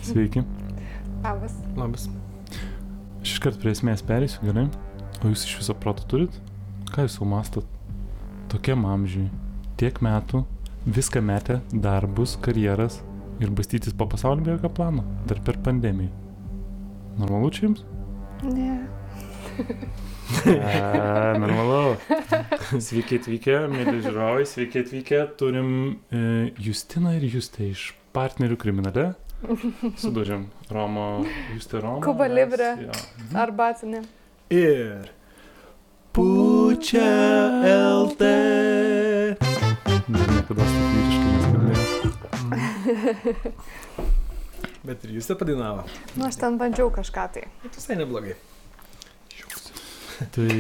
Sveiki. Labas. Labas. Aš iškart prie esmės perėsiu, gerai? O jūs iš viso proto turit? Ką jūs jau mastot? Tokiam amžiui, tiek metų, viską metę, darbus, karjeras ir bastytis po pasaulį be jokio plano, dar per pandemiją. Normalu čia jums? Ne. Normalu. Sveiki atvykę, mėly žiūrovai, sveiki atvykę. Turim Justiną ir Justę iš Partnerių kriminale. Sudūrėm Justė Romo. Kuba Libre. Arbatinė. Ir Pučia LT. Niekada taip vyriškai neskambėjo. Bet ir Justė padainavo. Nu, aš ten bandžiau kažką tai. Visai neblogai. Tai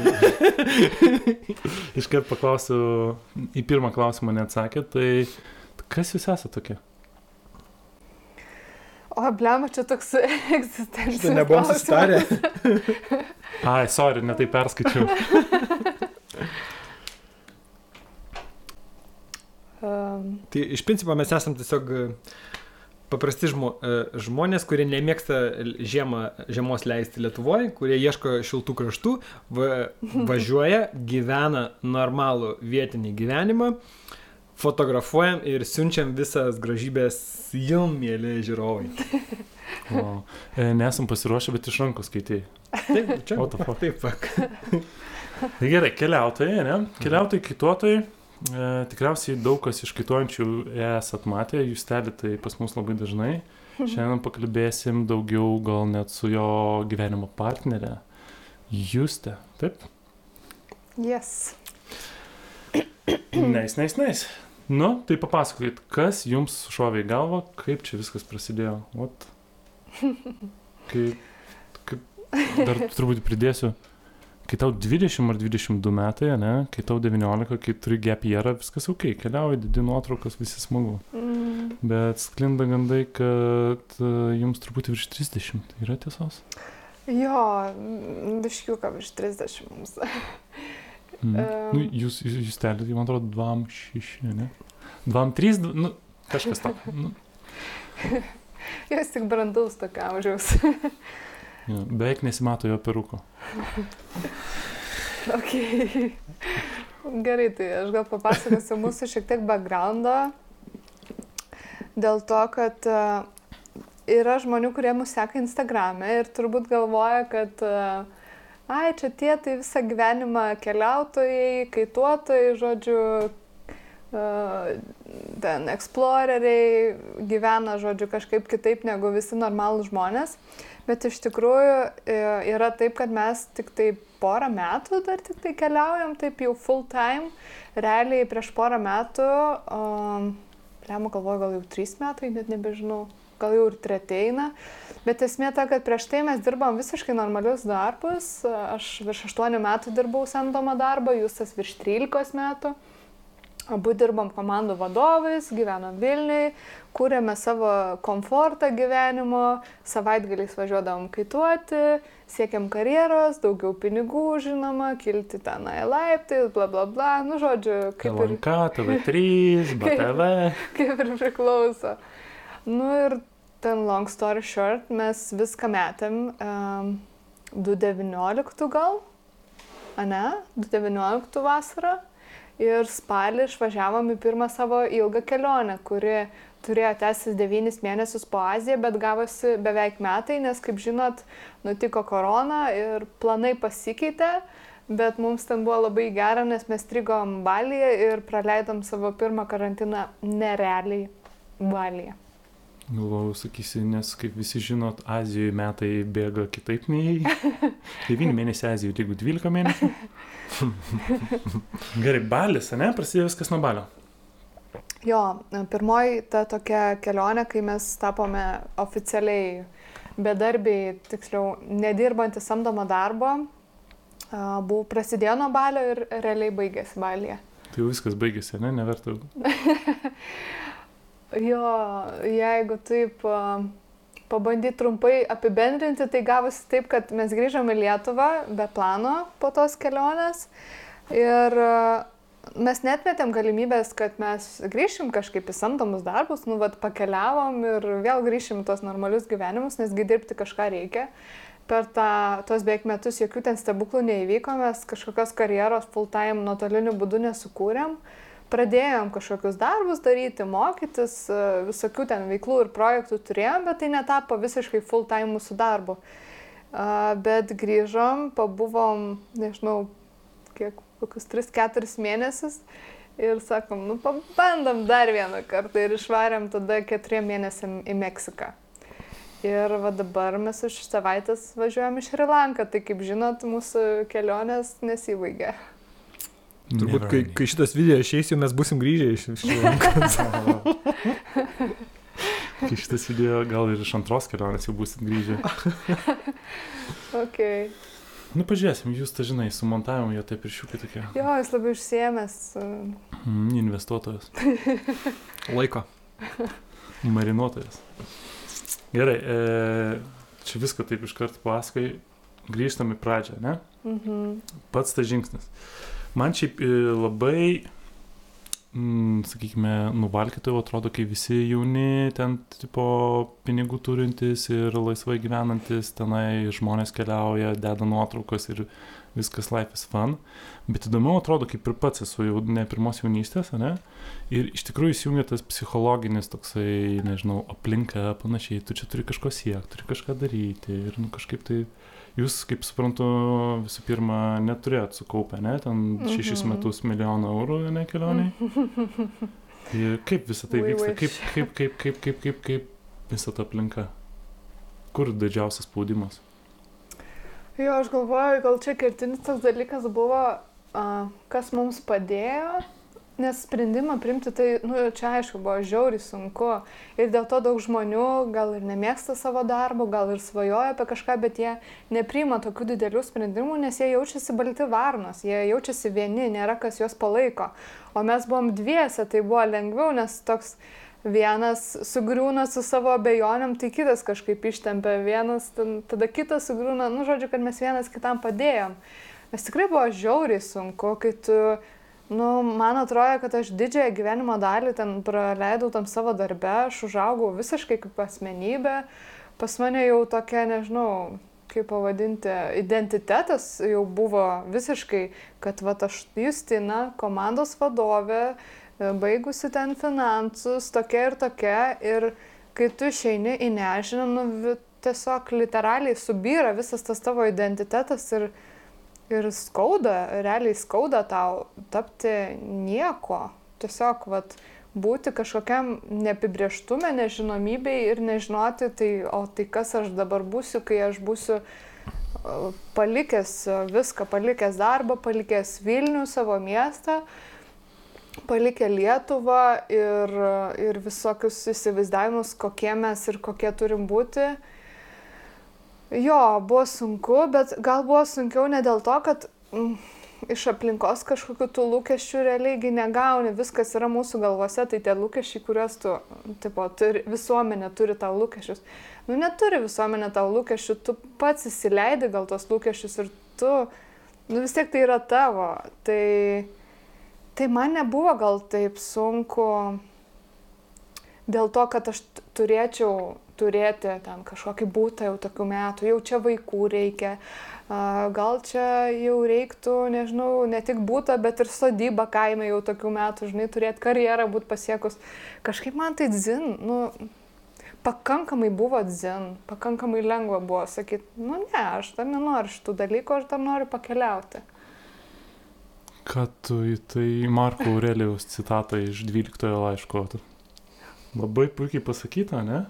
iškart paklausiu, į pirmą klausimą neatsakė, tai kas jūs esate tokie? O, blema, čia toks egzistencinis Šitą nebuvom susitarę. Ai, sorry, ne tai perskaičiau. Tai iš principo mes esam tiesiog paprasti žmonės, kurie nemėgsta žiemos leisti Lietuvoje, kurie ieško šiltų kraštų, važiuoja, gyvena normalų vietinį gyvenimą, fotografuojam ir siunčiam visas gražybės jum, mėly žiūrovai. Nesam pasiruošę, bet iš rankų skaitėjai. Taip, čia. Taip. Tai gerai, keliautojai, ne? Keliautojai, kaituotojai. Tikriausiai daug kas iš kaituojančių esat matę, Justelį tai pas mus labai dažnai. Šiandien pakalbėsim daugiau gal net su jo gyvenimo partnerė, Justė, taip? Yes. Nice. Nu, tai papasakokit, kas jums šovė į galvą, kaip čia viskas prasidėjo? What? Kaip dar turbūt pridėsiu. Kai tau 20 ar 22 metai, ne? Kai tau 19, kai turi gap yearą, viskas ok, keliauji, didi nuotraukas, visi smagu. Bet sklinda gandai, kad jums truputį virš 30, yra tiesos? Jo, biškiuką virš 30 mums. Nu, jūs telėt, man atrodo, 2,6, ne? 2,3, nu, kažkas to. Nu. Jūs tik brandaus tokio amžiaus. Ja, beveik nesimato jo peruko. Ok. Gerai, tai aš gal papasakosiu mūsų šiek tiek backgroundo. Dėl to, kad yra žmonių, kurie mus seka Instagrame ir turbūt galvoja, kad čia tie tai visą gyvenimą keliautojai, kaituotojai, žodžiu, ten exploreriai gyvena, žodžiu, kažkaip kitaip negu visi normalūs žmonės. Bet iš tikrųjų yra taip, kad mes tik tai porą metų dar tik tai keliaujam, taip jau full time. Realiai prieš porą metų, galvoju, gal jau 3 metai, net nebežinau, gal jau ir 3 eina. Bet esmė ta, kad prieš tai mes dirbam visiškai normalius darbus. Aš virš 8 metų dirbau samdomą darbą, Justas virš 13 metų. Abu dirbam komandų vadovais, gyvenam Vilniui, kūrėme savo komfortą gyvenimo, savaitgaliais važiuodavom kaituoti, siekiam karjeros, daugiau pinigų, žinoma, kilti tenai laiptai, bla bla bla, nu žodžiu, kaip ir... LNK, TV3, BTV. Kaip ir priklauso. Nu ir ten long story short, mes viską metėm 2019 gal, ane, 2019 vasarą. Ir spalį išvažiavom į pirmą savo ilgą kelionę, kuri turėjo tęstis 9 mėnesius po Aziją, bet gavosi beveik metai, nes, kaip žinot, nutiko korona ir planai pasikeitė, bet mums ten buvo labai gera, nes mes strigom Balyje ir praleidom savo pirmą karantiną nerealiai Balyje. Galvoju, sakysi, nes kaip visi žinot, Azijoje metai bėga kitaip nei 9 mėnesių Azijoje, jeigu 12 mėnesių. Gerai, Balis, ne? Prasidėjo viskas nuo Balio. Jo, pirmoji ta tokia kelionė, kai mes tapome oficialiai bedarbiai, tiksliau, nedirbantys samdomą darbą, prasidėjo nuo Balio ir realiai baigėsi Balyje. Tai jau viskas baigėsi, ne? Neverta. Jo, jeigu taip pabandyti trumpai apibendrinti, tai gavosi taip, kad mes grįžome į Lietuvą be plano po tos kelionės ir mes netmetėm galimybės, kad mes grįšim kažkaip į samdomus darbus, pakeliavom ir vėl grįšim į tos normalius gyvenimus, nesgi dirbti kažką reikia. Per tos beveik metus jokių ten stebuklų neįvyko, mes kažkokios karjeros full-time nuotoliniu būdu nesukūrėm. Pradėjom kažkokius darbus daryti, mokytis, visokių ten veiklų ir projektų turėjom, bet tai netapo visiškai full-time mūsų darbu. Bet grįžom, pabuvom, nežinau, kokius 3-4 mėnesius ir sakom, pabandom dar vieną kartą ir išvarėm tada 4 mėnesiam į Meksiką. Ir va dabar mes už savaitės važiuojam į Šri Lanką, tai kaip žinot, mūsų kelionės nesibaigė. Turbūt, kai šitas video išeis, jau mes būsim grįžę iš Šri Lankos. Kai šitas video gal ir iš antros kelionės jau būsit grįžę. Okay. Pažiūrėsim, jūs tą žinai, su montavimu jie taip ir šiukai tokie. Jo, jis labai užsiėmęs. Investuotojas. Laiko. Marinuotojas. Gerai, čia viską taip iškart pasakai, grįžtam į pradžią, ne? Pats tas žingsnis. Man šiaip labai, sakykime, nuvalkytojų atrodo, kai visi jauni, ten tipo pinigų turintys ir laisvai gyvenantis, tenai žmonės keliauja, deda nuotraukas ir viskas life is fun. Bet įdomiau atrodo, kaip ir pats esu jau ne pirmos jaunystės, ne? Ir iš tikrųjų įsijungia tas psichologinis toksai, nežinau, aplinka, panašiai, tu čia turi kažko siekti, turi kažką daryti ir kažkaip tai jūs, kaip suprantu, visų pirma, neturėjot sukaupę, ne? Ten 6 metus €1 milijoną, ne, kelioniai. Ir kaip visą tai vyksta? Kaip visa ta aplinka? Kur didžiausias spaudimas? Jo, aš galvoju, gal čia kertinis toks dalykas buvo, kas mums padėjo, nes sprendimą priimti, tai, čia aišku, buvo žiauriai sunku. Ir dėl to daug žmonių gal ir nemėgsta savo darbo, gal ir svajoja apie kažką, bet jie nepriima tokių didelių sprendimų, nes jie jaučiasi balti varnos, jie jaučiasi vieni, nėra kas juos palaiko. O mes buvom dviese, tai buvo lengviau, nes toks vienas sugriūna su savo abejonėm, tai kitas kažkaip ištempia, vienas, tada kitas sugriūna, žodžiu, kad mes vienas kitam padėjom. Nes tikrai buvo žiauriai sunku, kai tu, man atrodo, kad aš didžiąją gyvenimo dalį ten praleidau tam savo darbe, aš užaugau visiškai kaip asmenybė, pas mane jau tokia, nežinau, kaip pavadinti, identitetas jau buvo visiškai, kad aš Justina, komandos vadovė, baigusi ten finansus, tokia ir tokia, ir kai tu išeini į nežinią, tiesiog literaliai subyra visas tas tavo identitetas ir skauda, realiai skauda tau tapti nieko, tiesiog būti kažkokiam neapibrėžtume, nežinomybei ir nežinoti, tai kas aš dabar būsiu, kai aš būsiu palikęs viską, palikęs darbą, palikęs Vilnių, savo miestą, palikę Lietuvą ir visokius įsivaizdavimus, kokie mes ir kokie turim būti. Jo, buvo sunku, bet gal buvo sunkiau ne dėl to, kad iš aplinkos kažkokių tų lūkesčių realiai negauni, viskas yra mūsų galvose, tai tie lūkesčiai, kuriuos tu, visuomenė turi tau lūkesčius. Neturi visuomenė tau lūkesčių, tu pats įsileidi gal tos lūkesčius ir tu, vis tiek tai yra tavo. Tai man nebuvo gal taip sunku dėl to, kad aš turėčiau turėti ten kažkokį būtą jau tokių metų, jau čia vaikų reikia, gal čia jau reiktų, nežinau, ne tik būtą, bet ir sodybą kaime jau tokių metų, žinai, turėti karjerą, būti pasiekus. Kažkaip man tai dzin, pakankamai buvo dzin, pakankamai lengva buvo sakyti, ne, aš dar nenoriu šitų dalykų, aš dar noriu pakeliauti. Ką tu į tai Marko Aurelijaus citatą iš 12 laiško? Labai puikiai pasakyta, ne?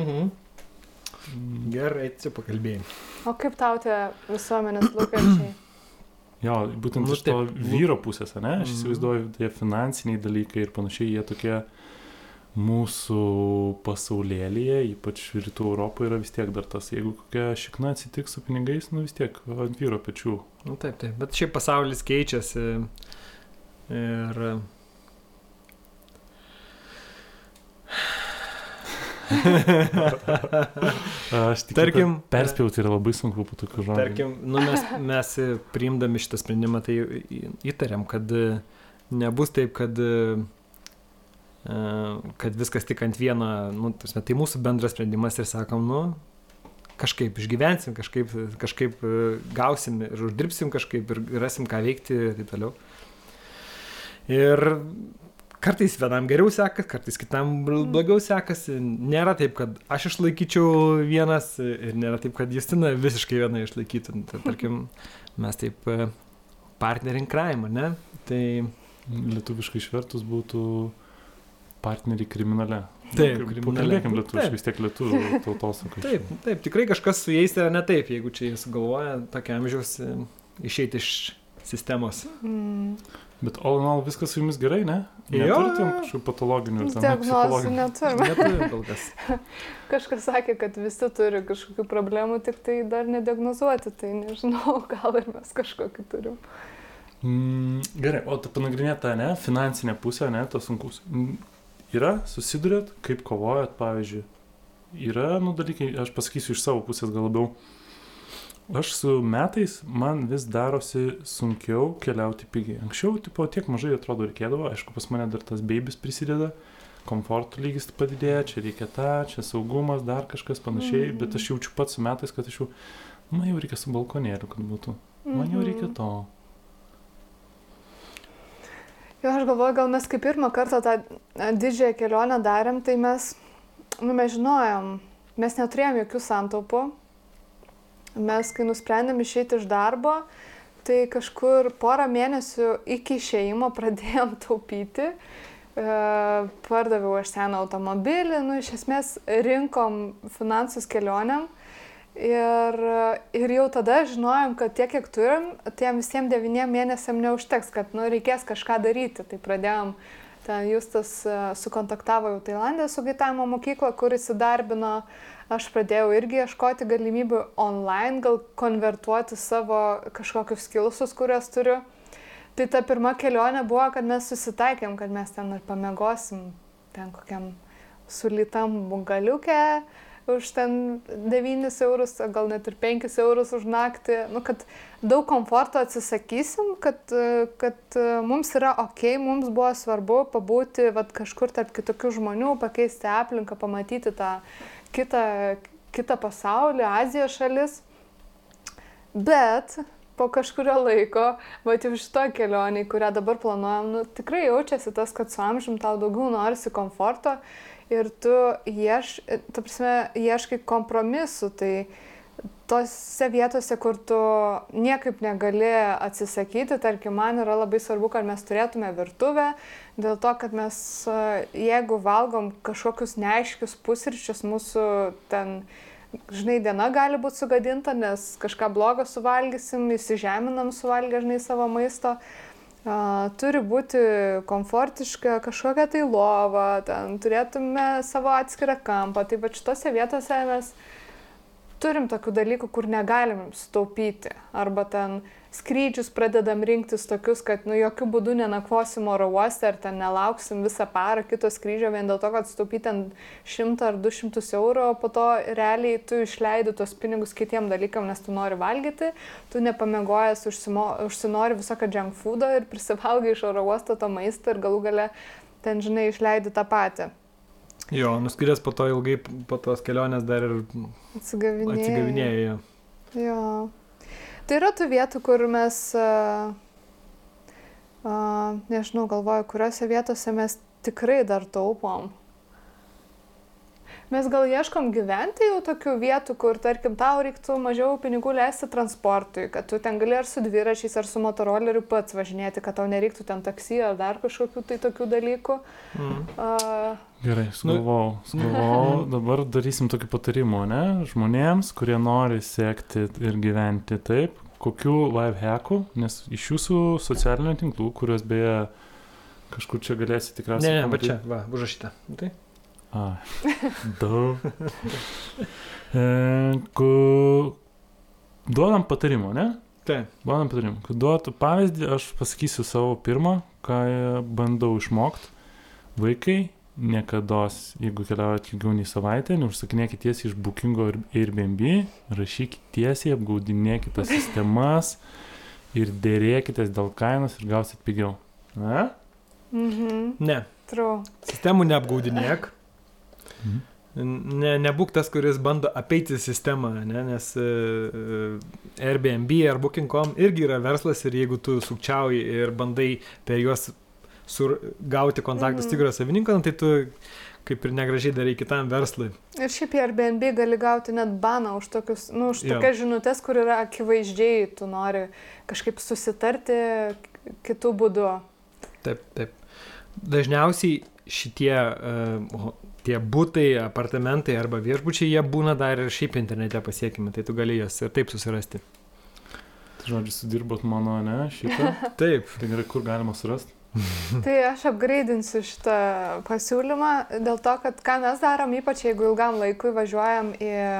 Gerai, čia pakalbėjai. O kaip tau tie visuomenės lūkesčiai? Jo, būtent iš to vyro pusės, ne? Aš įsivaizduoju, tie finansiniai dalykai ir panašiai, jie tokie mūsų pasaulėlyje, ypač rytų Europoje, yra vis tiek dar tas, jeigu kokia šikna atsitiks su pinigais, vis tiek ant vyro pečių. Taip, bet šiaip pasaulis keičiasi ir aš tik perspjauti yra labai sunku po tokių žodžių. Tarkim, mes priimdami šitą sprendimą, tai įtariam, kad nebus taip, kad viskas tik ant vieno, nu, tai mūsų bendras sprendimas ir sakom, nu, kažkaip išgyvensim, kažkaip gausim ir uždirbsim kažkaip ir rasim ką veikti ir taip toliau. Ir kartais vienam geriau sekas, kartais kitam blogiau sekasi. Nėra taip, kad aš išlaikyčiau vienas ir nėra taip, kad Justina visiškai viena išlaikytų. Tai, tarkim, mes taip partneriai in crime, ne? Tai lietuviškai išvertus būtų partneriai kriminale. Taip, pakalbėkim lietuviškai, vis tiek lietuvių tautosakai. Taip, tikrai kažkas su jais yra ne taip, jeigu čia jis galvoja tokia amžiaus išeiti iš sistemos. Bet all in all viskas su jumis gerai, ne? Neturite kažkokių patologinių ir diagnozių neturime. Neturim kol kas. Kažkas sakė, kad visi turi kažkokių problemų, tik tai dar nediagnozuoti, tai nežinau, gal ir mes kažkokį turim. Gerai, o tu panagrinėt tą, ne, finansinę pusę, ne, tos sunkus. Yra, susidurėt, kaip kovojat, pavyzdžiui. Yra, dalykai, aš pasakysiu iš savo pusės gal labiau. Aš su metais, man vis darosi sunkiau keliauti pigiai. Anksčiau, tiek mažai atrodo reikėdavo, aišku, pas mane dar tas baibis prisideda, komforto lygis padidėja, čia reikia tą, čia saugumas, dar kažkas panašiai, bet aš jaučiu pats su metais, kad aš jau, man jau reikia su balkonėliu, kad būtų. Man jau reikia to. Jo, aš galvoju, gal mes kaip pirmą kartą tą didžiąją kelionę darėm, tai mes žinojom, mes neturėjom jokių santaupų. Mes, kai nusprendėm išeiti iš darbo, tai kažkur porą mėnesių iki išėjimo pradėjom taupyti. Pardaviau aš seną automobilį, iš esmės rinkom finansus kelionėm. Ir jau tada žinojom, kad tiek, kiek turim, tiem visiems 9 mėnesiam neužteks, kad reikės kažką daryti. Tai pradėjom, ten Justas sukontaktavo jau Tailandė su kaitavimo mokykla, kur įsidarbino. Aš pradėjau irgi ieškoti galimybių online, gal konvertuoti savo kažkokius skilsus, kuriuos turiu. Tai ta pirma kelionė buvo, kad mes susitaikėm, kad mes ten ir pamiegosim ten kokiam sulytam bungaliuke už ten 9 eurus, gal net ir 5 eurus už naktį. Kad daug komforto atsisakysim, kad mums yra okei, mums buvo svarbu pabūti kažkur tarp kitokių žmonių, pakeisti aplinką, pamatyti tą kitą pasaulį, Azijos šalis. Bet po kažkurio laiko, jau šito kelionį, kurią dabar planuojam, tikrai jaučiasi tas, kad su amžium tau daugiau norisi komforto ir tu ieškai kompromisų. Tai tose vietose, kur tu niekaip negali atsisakyti, tarkim, man yra labai svarbu, kad mes turėtume virtuvę, dėl to, kad mes, jeigu valgom kažkokius neaiškius pusryčius, mūsų ten, diena gali būti sugadinta, nes kažką blogo suvalgysim, įsižeminam suvalgę, savo maisto. Turi būti komfortiška kažkokia tai lova, ten turėtume savo atskirą kampą. Tai šitose vietose mes turim tokių dalykų, kur negalim sutaupyti. Arba ten skrydžius pradedam rinktis tokius, kad jokių būdų nenakvosim oro uoste ar ten nelauksim visą parą kito skrydžio vien dėl to, kad sutaupyti ten 100 ar 200 eurų, o po to realiai tu išleidi tuos pinigus kitiem dalykam, nes tu nori valgyti, tu nepamiegojęs užsinori visokio junk foodo ir prisivalgai iš oro uosto to maistą ir galų gale ten, išleidi tą patį. Jo, nuskridęs po to ilgai, po tos kelionės dar ir atsigavinėja. Jo. Tai yra tų vietų, kur mes, nežinau, galvoju, kuriuose vietose mes tikrai dar taupom. Mes gal ieškom gyventi jau tokių vietų, kur, tarkim, tau reiktų mažiau pinigų leisti transportui, kad tu ten gali ar su dviračiais, ar su motoroleriu pats važinėti, kad tau nereiktų ten taksi ar dar kažkokių tai tokių dalykų. Gerai, sugalvojau. Dabar darysim tokį patarimą, ne? Žmonėms, kurie nori sekti ir gyventi taip, kokių lifehackų, nes iš jūsų socialinių tinklų, kuriuos beje kažkur čia galėsi tikriausiai... Ne, bet čia, užrašyta. Tai? Duodam patarimą, ne? Taip. Duodam patarimą. Kad duotų pavyzdį, aš pasakysiu savo pirmą, ką bandau išmokti. Vaikai, niekados, jeigu keliaujat ilgiau nei savaitę, neužsakinėkit tiesiai iš Bookingo ir Airbnb, rašykit tiesiai, apgaudinėkit tas sistemas ir dėrėkitės dėl kainos ir gausit pigiau. Ne? Ne. True. Sistemų neapgaudinėk. Nebūk tas, kuris bando apeiti sistemą, ne? Nes Airbnb ar Booking.com irgi yra verslas ir jeigu tu sukčiauji ir bandai per juos gauti kontaktus tikro savininko, tai tu kaip ir negražiai darai kitam verslui. Ir šiaip į Airbnb gali gauti net baną už tokius, už tokias žinutės, kur yra akivaizdžiai, tu nori kažkaip susitarti kitų būdų. Taip. Dažniausiai šitie tie butai, apartamentai arba viešbučiai, jie būna dar ir šiaip internete pasiekimi, tai tu gali jas ir taip susirasti. Tai žodžiu, sudirbot mano, ne, šitą? Taip. Tai gerai, kur galima surasti? Tai aš upgrade'insiu šitą pasiūlymą dėl to, kad ką mes darom, ypač jeigu ilgam laikui važiuojam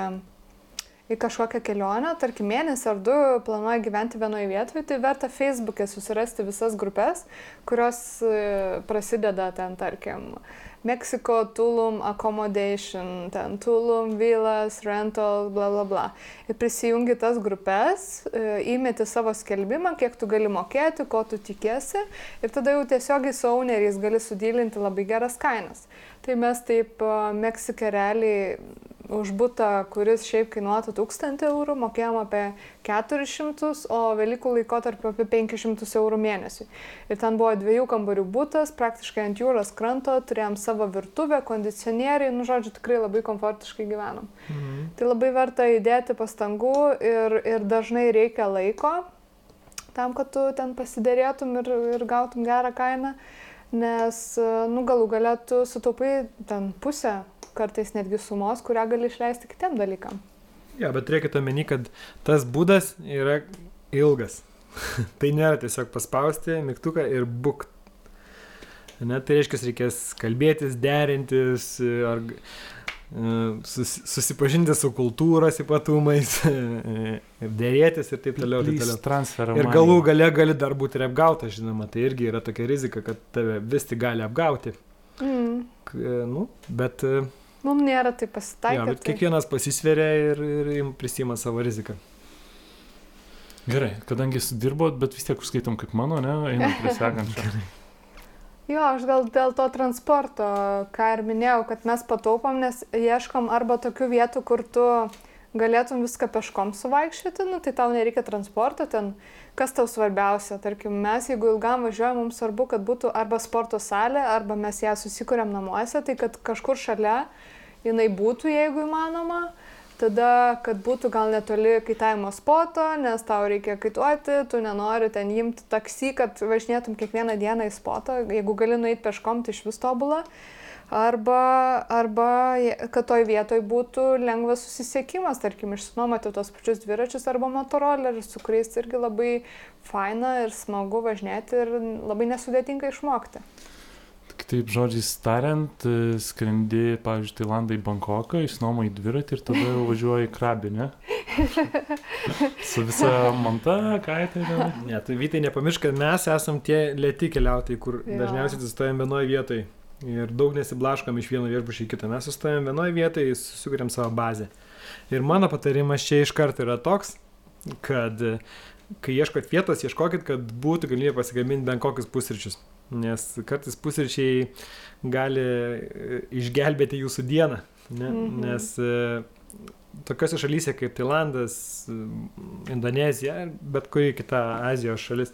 į kažkokią kelionę, tarkim mėnesį ar 2 planuoja gyventi vienoje vietoje, tai verta Facebook'e susirasti visas grupės, kurios prasideda ten, tarkim, Mexico, Tulum, Accommodation, ten Tulum, Villas, Rental, bla bla bla. Ir prisijungi tas grupės, įmeti savo skelbimą, kiek tu gali mokėti, ko tu tikėsi ir tada jau tiesiogiai su owneriais gali sudylinti labai geras kainas. Tai mes taip Meksike realiai už butą, kuris šiaip kainuotų 1000 eurų, mokėjom apie 400, o Velykų laikotarpiu apie 500 eurų mėnesiui. Ir ten buvo 2 kambarių butas, praktiškai ant jūros kranto, turėjom savo virtuvę, kondicionierį, žodžiu, tikrai labai komfortiškai gyvenom. Tai labai verta įdėti pastangų ir dažnai reikia laiko tam, kad tu ten pasiderėtum ir gautum gerą kainą, nes galų gale tu sutaupai ten pusę, kartais netgi sumos, kurią gali išleisti kitiem dalykam. Ja, bet reikia omeny, kad tas būdas yra ilgas. Tai nėra tiesiog paspausti mygtuką ir book. Tai reiškia, reikės kalbėtis, derintis, ar susipažinti su kultūros ypatumais, dėrėtis ir taip toliau. Ir galų gale gali dar būti ir apgautas, žinoma, tai irgi yra tokia rizika, kad tave vis tik gali apgauti. Bet mums nėra tai pasitaikę. Jo, bet kiekvienas pasisveria ir prisima savo riziką. Gerai, kadangi sudirbot, bet vis tiek užskaitom kaip mano, ne? Einam prie sekančio. Jo, aš gal dėl to transporto, ką ir minėjau, kad mes pataupom, nes ieškom arba tokių vietų, kur tu galėtum viską peškom suvaikščioti, tai tau nereikia transporto, ten kas tau svarbiausia. Tarkim, mes, jeigu ilgam važiuojam, mums svarbu, kad būtų arba sporto salė, arba mes ją susikuriam namuose, tai kad kažkur šalia jinai būtų, jeigu įmanoma. Tada, kad būtų gal netoli kaitavimo spoto, nes tau reikia kaituoti, tu nenori ten imti taksi, kad važinėtum kiekvieną dieną į spotą, jeigu gali nueiti peškom, tai iš vis tobula. Arba kad toj vietoj būtų lengvas susisiekimas, tarkim, išsinuomoti tos pačius dviračius arba motorolerius, su kuriais irgi labai faina ir smagu važinėti ir labai nesudėtinga išmokti. Taip žodžiais tariant, skrendi, pavyzdžiui, Tailandą į Bankoką, išsinuomoji dviratį ir tada važiuoji į Krabį, ne? Su visa manta, kaitė. Ne, tai Vytai, nepamiršk, kad mes esam tie lėti keliautojai, kur dažniausiai sustojam vienoje vietoje. Ir daug nesiblaškom iš vieno viešbučio į kitą. Mes sustojam vienoje vietoje, susikuriam savo bazę. Ir mano patarimas čia iš karto yra toks, kad kai ieškot vietos, ieškokit, kad būtų galimybė pasigaminti bent kokius pusryčius. Nes kartais pusryčiai gali išgelbėti jūsų dieną. Nes tokiose šalyse kaip Tailandas, Indonezija, bet kuri kita Azijos šalis,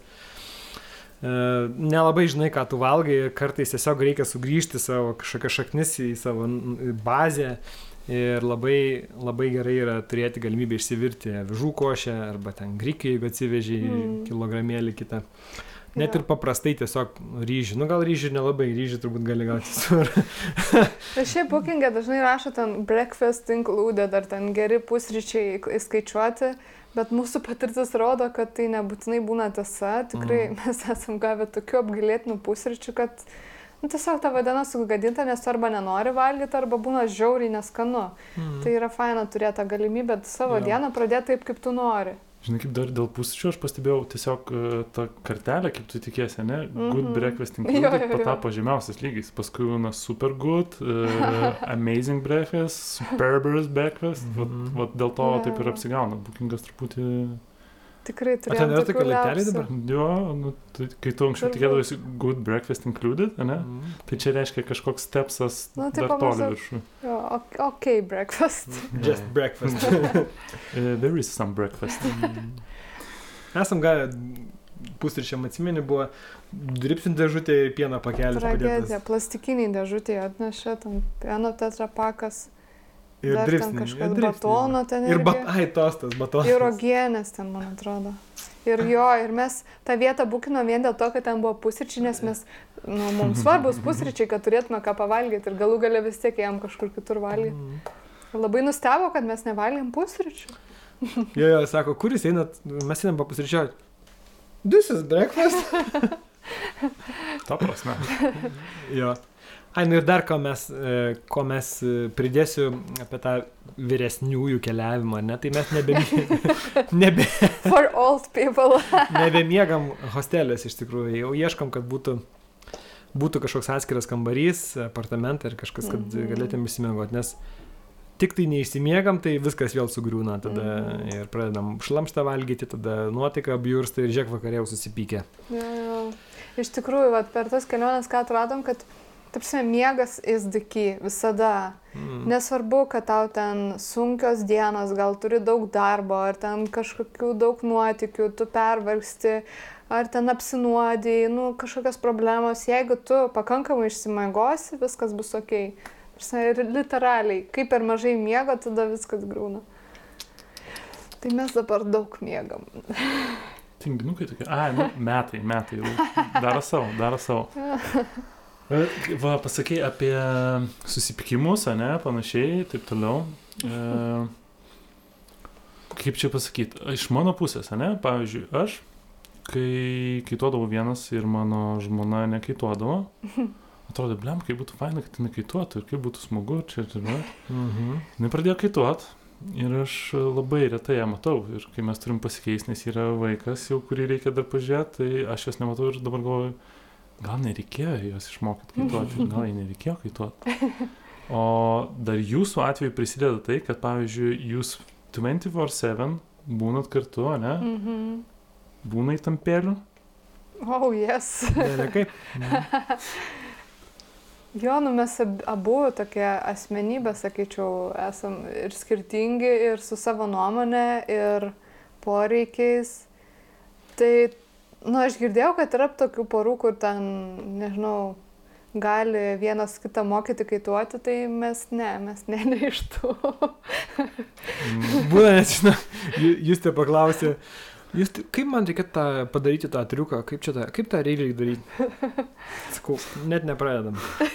nelabai žinai, ką tu valgai ir kartais tiesiog reikia sugrįžti savo kažkokią šaknis į savo bazę ir labai, labai gerai yra turėti galimybę išsivirti avižų košę arba ten grikių, jeigu atsiveži kilogramėlį kitą. Net ir paprastai tiesiog ryžių. Gal ryžių nelabai, ryžių turbūt gali gauti sur. Šiaip Booking'e dažnai rašo ten breakfast included ar ten geri pusryčiai įskaičiuoti. Bet mūsų patirtis rodo, kad tai nebūtinai būna tiesa. Tikrai mes esam gavę tokių apgailėtinų pusryčių, kad tiesiog tavo diena sugadinta, nes arba nenori valgyti, arba būna žiauriai neskanu. Tai yra faina turėti tą galimybę savo dieną pradėti taip, kaip tu nori. Žinai, kaip dar dėl pusryčių aš pastebėjau tiesiog tą kartelę, kaip tu tikėsi, ne? Good breakfast included patapo žemiausias lygis. Paskui super good, amazing breakfast, superbest breakfast. Vat dėl to taip ir apsigauna. Booking'as truputį... Tikrai O ten turėjom yra tokie tokių laipteliai liapsų. dabar? Jo, nu, tai, kai tu anksčiau Turbūt. tikėdavosi good breakfast included, ne? Tai čia reiškia kažkoks stepsas Nu, tai dar toli pamažu- viršų. Jo, ok, breakfast. Just breakfast. There is some breakfast. Esam gavę pusryčiam atsimeni, buvo dripsinti dėžutė ir pieno pakelis Tragedija. padėtas. Plastikiniai dėžutė atnešė, tam pieno tetrapakas. Ir Dar ten dripsniai. kažkas batono ten Ir irgi. tostas, batonas. Ir uogienės ten, man atrodo. Ir jo, ir mes tą vietą bukinom vien dėl to, kad ten buvo pusryčiai, nes mes, nu, mums svarbus pusryčiai, kad turėtume ką pavalgyti ir galų gale vis tiek jam kažkur kitur valgyti. Ir labai nustebo, kad mes nevalgėm pusryčių. Jo, sako, kur jūs einat, mes einam papusryčiauti. This is breakfast. Ta prasme. Jo. Ai, nu ir dar ko mes pridėsiu apie tą vyresniųjų keliavimą, ne? Tai mes For old people. nebemiegam hostelės iš tikrųjų. Jau ieškom, kad būtų kažkoks atskiras kambarys, apartamentai ir kažkas, kad galėtum išsimiegoti. Nes tik tai neišsimiegam, tai viskas vėl sugriūna. Tada ir pradedam šlamštą valgyti, tada nuotaika apjursta ir žiek vakarė jau susipykę. Jo. Iš tikrųjų, vat, per tas keliones, ką atradom, kad tarsi miegas is the key visada. Nesvarbu, kad tau ten sunkios dienos, gal turi daug darbo, ar ten kažkokių daug nuotykių, tu pervargsti, ar ten apsinuodėjai, nu, kažkokios problemos. Jeigu tu pakankamai išsimiegosi, viskas bus ok. Ir literaliai, kai per mažai miego, tada viskas griūna. Tai mes dabar daug miegam. Tinginukai tokie. Ai, nu, metai. Daro savo. Va, pasakei apie susipykimus, ne, panašiai, taip toliau. Kaip čia pasakyti, iš mano pusės, ne, pavyzdžiui, aš, kai kaituodavau vienas ir mano žmona nekaituodavo, atrodo, blem, kaip būtų faina, kad jinai kaituotų ir kaip būtų smagu čia. Jinai pradėjo kaituot ir aš labai retai ją matau. Ir kai mes turim pasikeisti, nes yra vaikas jau, kurį reikia dar pažiūrėti, tai aš jos nematau ir dabar galvoju, gal nereikėjo jos išmokyti kaituoti, gal jai nereikėjo kaituoti. O dar jūsų atveju prisideda tai, kad, pavyzdžiui, jūs 24/7 būnat kartu, ne? Būna į tampėlių. Oh, yes. Ne, kaip. Jo, nu mes abu tokie asmenybės, sakyčiau, esam ir skirtingi, ir su savo nuomonė, ir poreikiais. Tai, nu, aš girdėjau, kad yra tokių porų, kur ten, nežinau, gali vienas kitą mokyti kaituoti, tai mes ne iš tų. Būna, nes, žinau, jūs te paklausė, kaip man reikia padaryti tą triuką, kaip tą reikia daryti? Sakau, net nepradedam.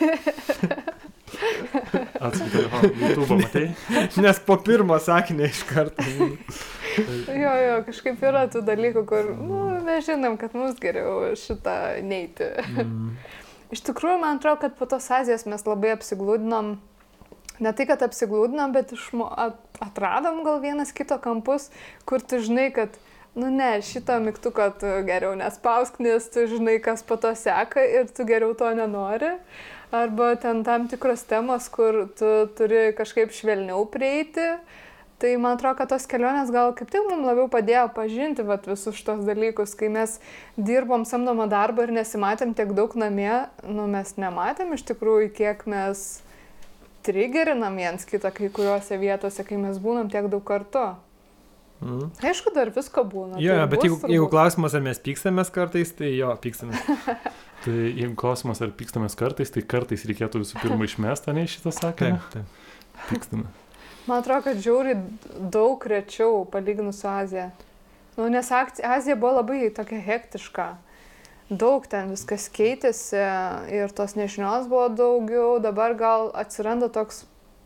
Atskaitai, YouTube matai? Nes po pirmo sakinio iš karto. Jo, kažkaip yra tų dalykų, kur, nu, mes žinom, kad mums geriau šitą neiti. Iš tikrųjų, man atrodo, kad po tos Azijos mes labai apsiglūdinom. Ne tai, kad apsiglūdinom, bet atradom gal vienas kito kampus, kur tu žinai, kad nu ne, šito mygtuko tu geriau nespausk, nes tu žinai, kas po to seka ir tu geriau to nenori. Arba ten tam tikros temos, kur tu turi kažkaip švelniau prieiti. Tai man atrodo, kad tos kelionės gal kaip tik mums labiau padėjo pažinti visus šitos dalykus. Kai mes dirbom samdomą darbą ir nesimatėm tiek daug namie, nu mes nematėm iš tikrųjų, kiek mes trigerinam viens kitą kai kuriuose vietose, kai mes būnam tiek daug kartu. Aišku, dar visko būna. Jo, tai bet bus jeigu klausimas, ar mes pykstamės kartais, tai jo, pykstamės. Tai jeigu klausimas, ar pykstamės kartais, tai kartais reikėtų visų pirma išmesti, ne, šitą sakinį? Taip. Pykstame. Man atrodo, kad žiauriai daug rečiau palyginus su Azija. Nu, nes Azija buvo labai tokia hektiška. Daug ten viskas keitėsi ir tos nežinios buvo daugiau. Dabar gal atsiranda toks...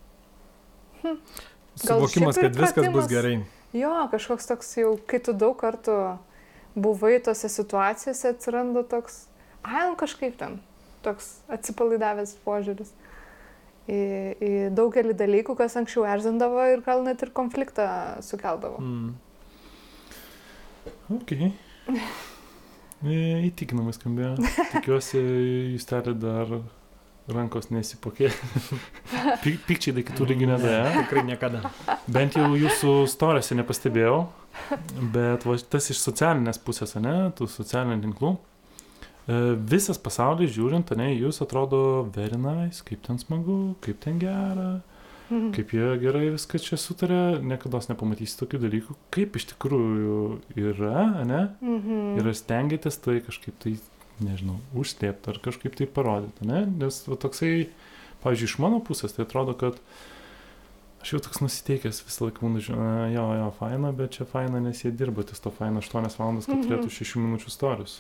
Suvokimas, kad viskas bus gerai. Jo, kažkoks toks jau, kai tu daug kartų buvai tose situacijose, atsiranda toks, kažkaip ten, toks atsipalaidavęs požiūris į daugelį dalykų, kas anksčiau erzindavo ir gal net ir konfliktą sukeldavo. Ok. Įtikinamai skambėjo. Tikiuosi, jūs telė dar rankos nesipokė. Pykčiai tai kitų lygių nedėjo. Tikrai niekada. Bent jau jūsų storiuose nepastebėjau, bet va, tas iš socialinės pusės, ne, tų socialinių tinklų. Visas pasaulis žiūrint, ne, jūs atrodo very nice, kaip ten smagu, kaip ten gera, kaip jie gerai viską čia sutarė, niekados nepamatysi tokių dalykų, kaip iš tikrųjų yra, ne? Ir stengiatės tai kažkaip tai, nežinau, užslėpti ar kažkaip tai parodyti, ne? Nes va, toksai, pavyzdžiui, iš mano pusės, tai atrodo, kad aš jau toks nusiteikęs visą laiką būnu, jo, faina, bet čia faina, nes jie dirba ties to faina 8 valandas, kad turėtų 6 minučių storius.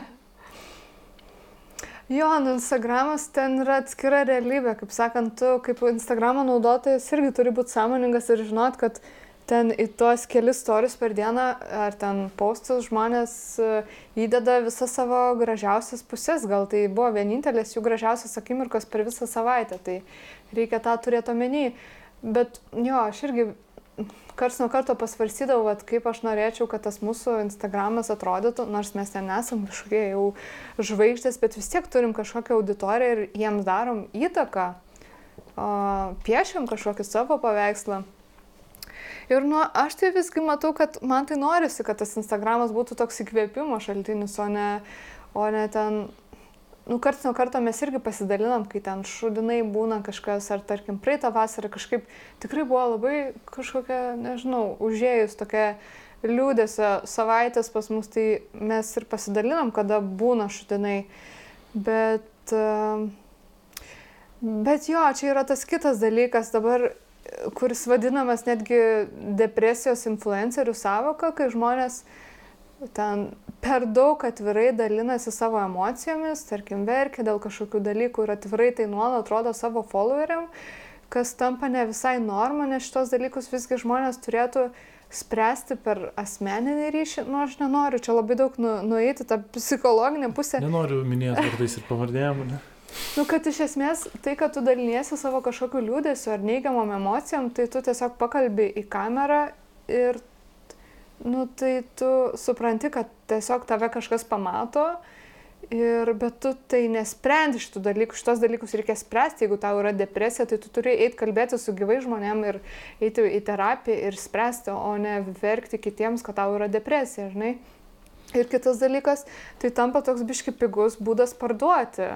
Jo, Instagramas ten yra atskira realybė, kaip sakant, tu kaip Instagramo naudotojas irgi turi būti sąmoningas ir žinot, kad ten į tuos kelis stories per dieną ar ten postus žmonės įdeda visą savo gražiausias pusės, gal tai buvo vienintelės jų gražiausias akimirkos per visą savaitę, tai reikia tą turėti omeny. Bet jo, aš irgi karts nuo karto pasvarstydavau, kaip aš norėčiau, kad tas mūsų Instagramas atrodytų, nors mes ten nesam kažkokie jau žvaigždės, bet vis tiek turim kažkokią auditoriją ir jiems darom įtaką, piešiam kažkokį savo paveikslą. Ir aš tai visgi matau, kad man tai norisi, kad tas Instagramas būtų toks įkvėpimo šaltinis, o ne ten... karts nuo karto mes irgi pasidalinam, kai ten šudinai būna kažkas, ar tarkim praeitą vasarą kažkaip tikrai buvo labai kažkokia, nežinau, užėjus tokia liūdėsio savaitės pas mus, tai mes ir pasidalinam, kada būna šudinai. Bet jo, čia yra tas kitas dalykas dabar, kuris vadinamas netgi depresijos influencerių sąvoka, kai žmonės ten per daug atvirai dalinasi savo emocijomis, tarkim verkia dėl kažkokių dalykų ir atvirai tai nuolat rodo savo followeriam, kas tampa ne visai norma, nes šitos dalykus visgi žmonės turėtų spręsti per asmeninį ryšį. Aš nenoriu čia labai daug nueiti tą psichologinę pusę. Nenoriu minėti vardais ir pavardėm, ne? Kad iš esmės tai, kad tu daliniesi savo kažkokiu liūdėsiu ar neigiamom emocijom, tai tu tiesiog pakalbi į kamerą ir tai tu supranti, kad tiesiog tave kažkas pamato, bet tu tai nesprendi šitų dalykų, šitos dalykus reikia spręsti, jeigu tau yra depresija, tai tu turi eiti kalbėti su gyvai žmonėm ir eiti į terapiją ir spręsti, o ne verkti kitiems, kad tau yra depresija, žinai. Ir kitas dalykas, tai tampa toks biški pigus būdas parduoti.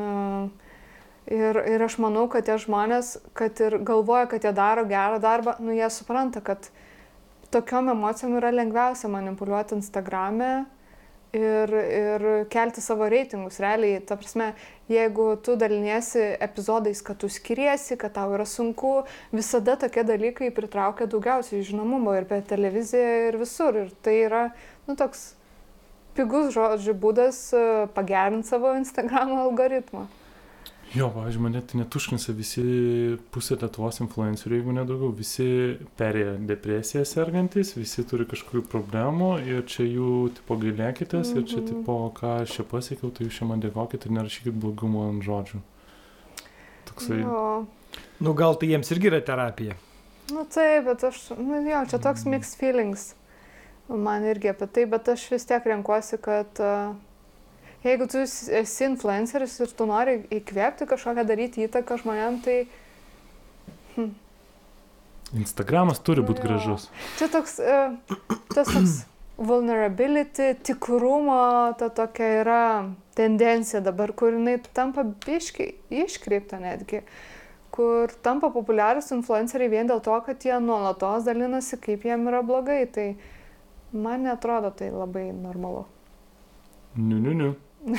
Ir aš manau, kad tie žmonės, kad ir galvoja, kad jie daro gerą darbą, jie supranta, kad tokiom emocijom yra lengviausia manipuliuoti Instagrame ir kelti savo reitingus. Realiai, ta prasme, jeigu tu daliniesi epizodais, kad tu skiriesi, kad tau yra sunku, visada tokie dalykai pritraukia daugiausiai žinomumo ir per televiziją ir visur. Ir tai yra, toks pigus žodžių būdas pagerinti savo Instagramo algoritmą. Jo, pavyzdžiui, mane tai netuškinsa visi pusė Lietuvos influencerių, jeigu nedaugiau, visi perėjo depresiją sergantis, visi turi kažkokių problemų ir čia jų tipo gailėkitės ir čia tipo, ką aš čia pasiekiau, tai jūs čia man dėkokit ir nerašykit blogumo ant žodžių. Toksai... Gal tai jiems irgi yra terapija? Taip, bet aš, čia toks mixed feelings man irgi apie tai, bet aš vis tiek renkuosi, kad... Jeigu tu esi influenceris ir tu nori įkvėpti kažkokią daryti įtaką žmonėm, tai... Instagramas turi būti gražus. Čia toks vulnerability, tikrumo, ta tokia yra tendencija dabar, kur jinai tampa biškai iškreipta netgi, kur tampa populiarūs influenceriai vien dėl to, kad jie nuolatos dalinasi, kaip jiem yra blogai. Tai man neatrodo tai labai normalu. Niu.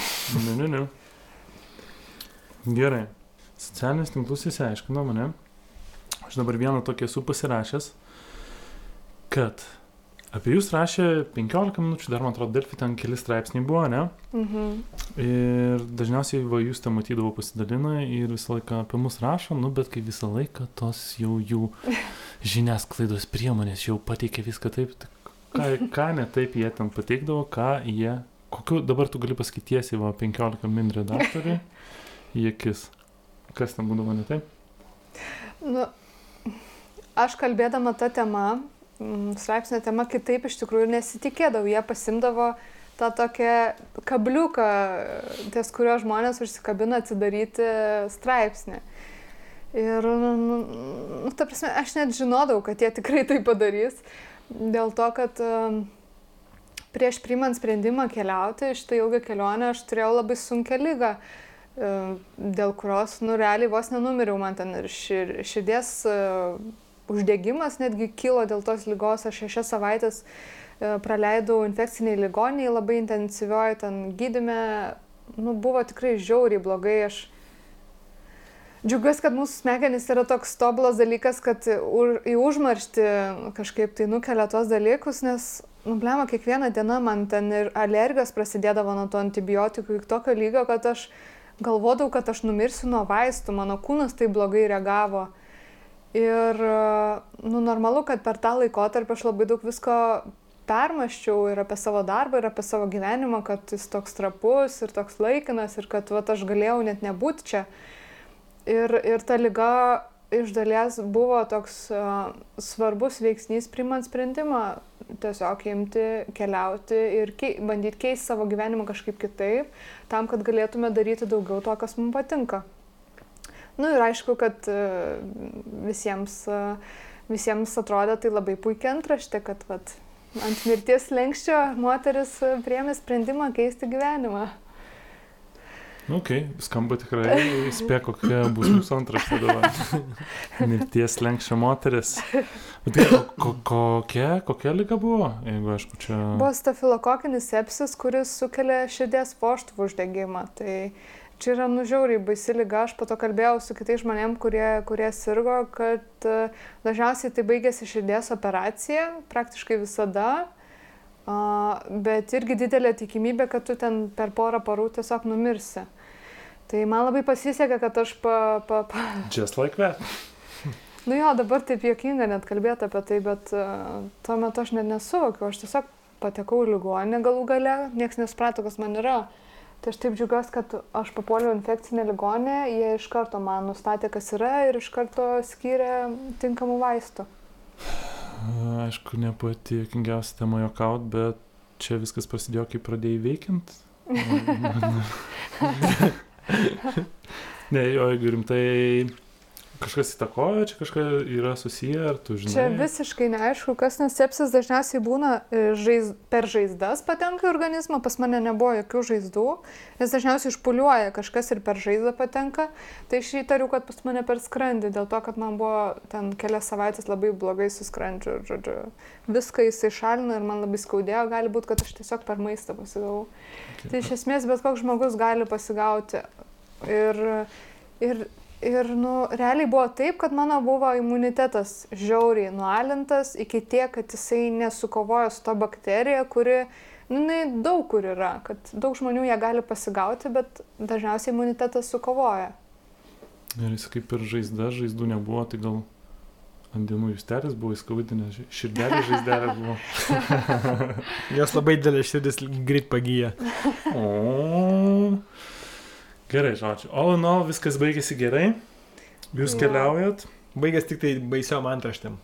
Gerai. Socialinis tinklus įsiaiškino mane. Aš dabar vieną tokį esu pasirašęs, kad apie jūs rašė 15 minučių, dar man atrodo, Delfi ten keli straipsniai buvo, ne? Ir dažniausiai jūs ten matydavo pasidalina ir visą laiką apie mus rašo, bet kai visą laiką tos jau jų žiniasklaidos priemonės jau pateikė viską taip, ką ne taip jie ten pateikdavo, ką jie... Kokiu dabar tu gali pasakyti tiesiai 15 min redaktoriui į akis? Kas ten būdavo ne taip? Aš kalbėdama tą temą, straipsnio tema, kitaip iš tikrųjų nesitikėdavau. Jie pasimdavo tą tokią kabliuką, ties kurio žmonės užsikabina atsidaryti straipsnį. Ir, ta prasme, aš net žinodavau, kad jie tikrai tai padarys, dėl to, kad prieš priimant sprendimą keliauti šitą ilgą kelionę aš turėjau labai sunkią ligą, dėl kurios, realiai vos nenumiriau, man ten ir širdies uždegimas netgi kilo dėl tos ligos, aš 6 savaitės praleidau infekciniai ligoniniai, labai intensyvioji ten gydyme, buvo tikrai žiauriai blogai, aš džiaugiuosi, kad mūsų smegenys yra toks tobulas dalykas, kad į užmarštį kažkaip tai nukelia tos dalykus, nes, blema, kiekvieną dieną man ten ir alergijos prasidėdavo nuo to antibiotikų iki tokio lygio, kad aš galvodavau, kad aš numirsiu nuo vaistų, mano kūnas tai blogai reagavo. Ir, normalu, kad per tą laikotarpį aš labai daug visko permąsčiau ir apie savo darbą, ir apie savo gyvenimą, kad jis toks trapus ir toks laikinas ir kad aš galėjau net nebūti čia. Ir ta liga iš dalies buvo toks svarbus veiksnys priimant sprendimą tiesiog imti, keliauti ir bandyti keisti savo gyvenimą kažkaip kitaip, tam, kad galėtume daryti daugiau to, kas mums patinka. Ir aišku, kad visiems atrodė tai labai puikia antraštė, kad ant mirties slenksčio moteris priėmė sprendimą keisti gyvenimą. Skamba tikrai, spėk, kokia bus mūsų antraštė dabar. Mirties slenksčio moteris. Kokia liga buvo, jeigu aišku čia... Buvo stafilokokinis sepsis, kuris sukelia širdies vožtuvų uždegimą. Tai čia yra žiauriai baisi liga. Aš po to kalbėjau su kitais žmonėm, kurie sirgo, kad dažniausiai tai baigėsi širdies operacija, praktiškai visada. Bet irgi didelė tikimybė, kad tu ten per porą parų tiesiog numirsi. Tai man labai pasisekė, kad aš Just like that. Dabar taip juokinga net kalbėti apie tai, bet tuo metu aš net nesuvokiau. Aš tiesiog patekau į ligoninę galų gale, nieks nesuprato, kas man yra. Tai aš taip džiaugiuosi, kad aš papuoliau infekcinę ligoninę, jie iš karto man nustatė, kas yra ir iš karto skyrė tinkamų vaistų. Aišku, ne pati juokingiausia tema juokaut, bet čia viskas prasidėjo, kai pradėjai veikiant. Ne, jeigu rimtai kažkas įtakojo, čia kažkas yra susiję, ar tu žinai? Čia visiškai neaišku, kas, nes sepsis dažniausiai būna per žaizdas patenka į organizmą, pas mane nebuvo jokių žaizdų, nes dažniausiai išpuliuoja kažkas ir per žaizdą patenka, tai aš įtariu, kad pas mane per skrandį, dėl to, kad man buvo ten kelias savaitės labai blogai su skrandžiu, žodžiu, viską jisai šalino ir man labai skaudėjo, gali būti, kad aš tiesiog per maistą pasigavau. Okay. Tai iš esmės bet koks žmogus gali pasigauti ir realiai buvo taip, kad mano buvo imunitetas žiauriai nualintas iki tiek, kad jisai nesukovojo su to bakterija, kuri, daug kur yra, kad daug žmonių ją gali pasigauti, bet dažniausiai imunitetas sukovoja. Ir jis kaip ir žaizdų nebuvo, tai gal ant dienų justelis buvo įskaudinę, širdelė žaizdelė buvo. Jos labai didelė širdis greit pagyja. Gerai, žodžiu. All in all, viskas baigėsi gerai. Jūs keliaujat. Baigės tik tai baisiom antraštėm.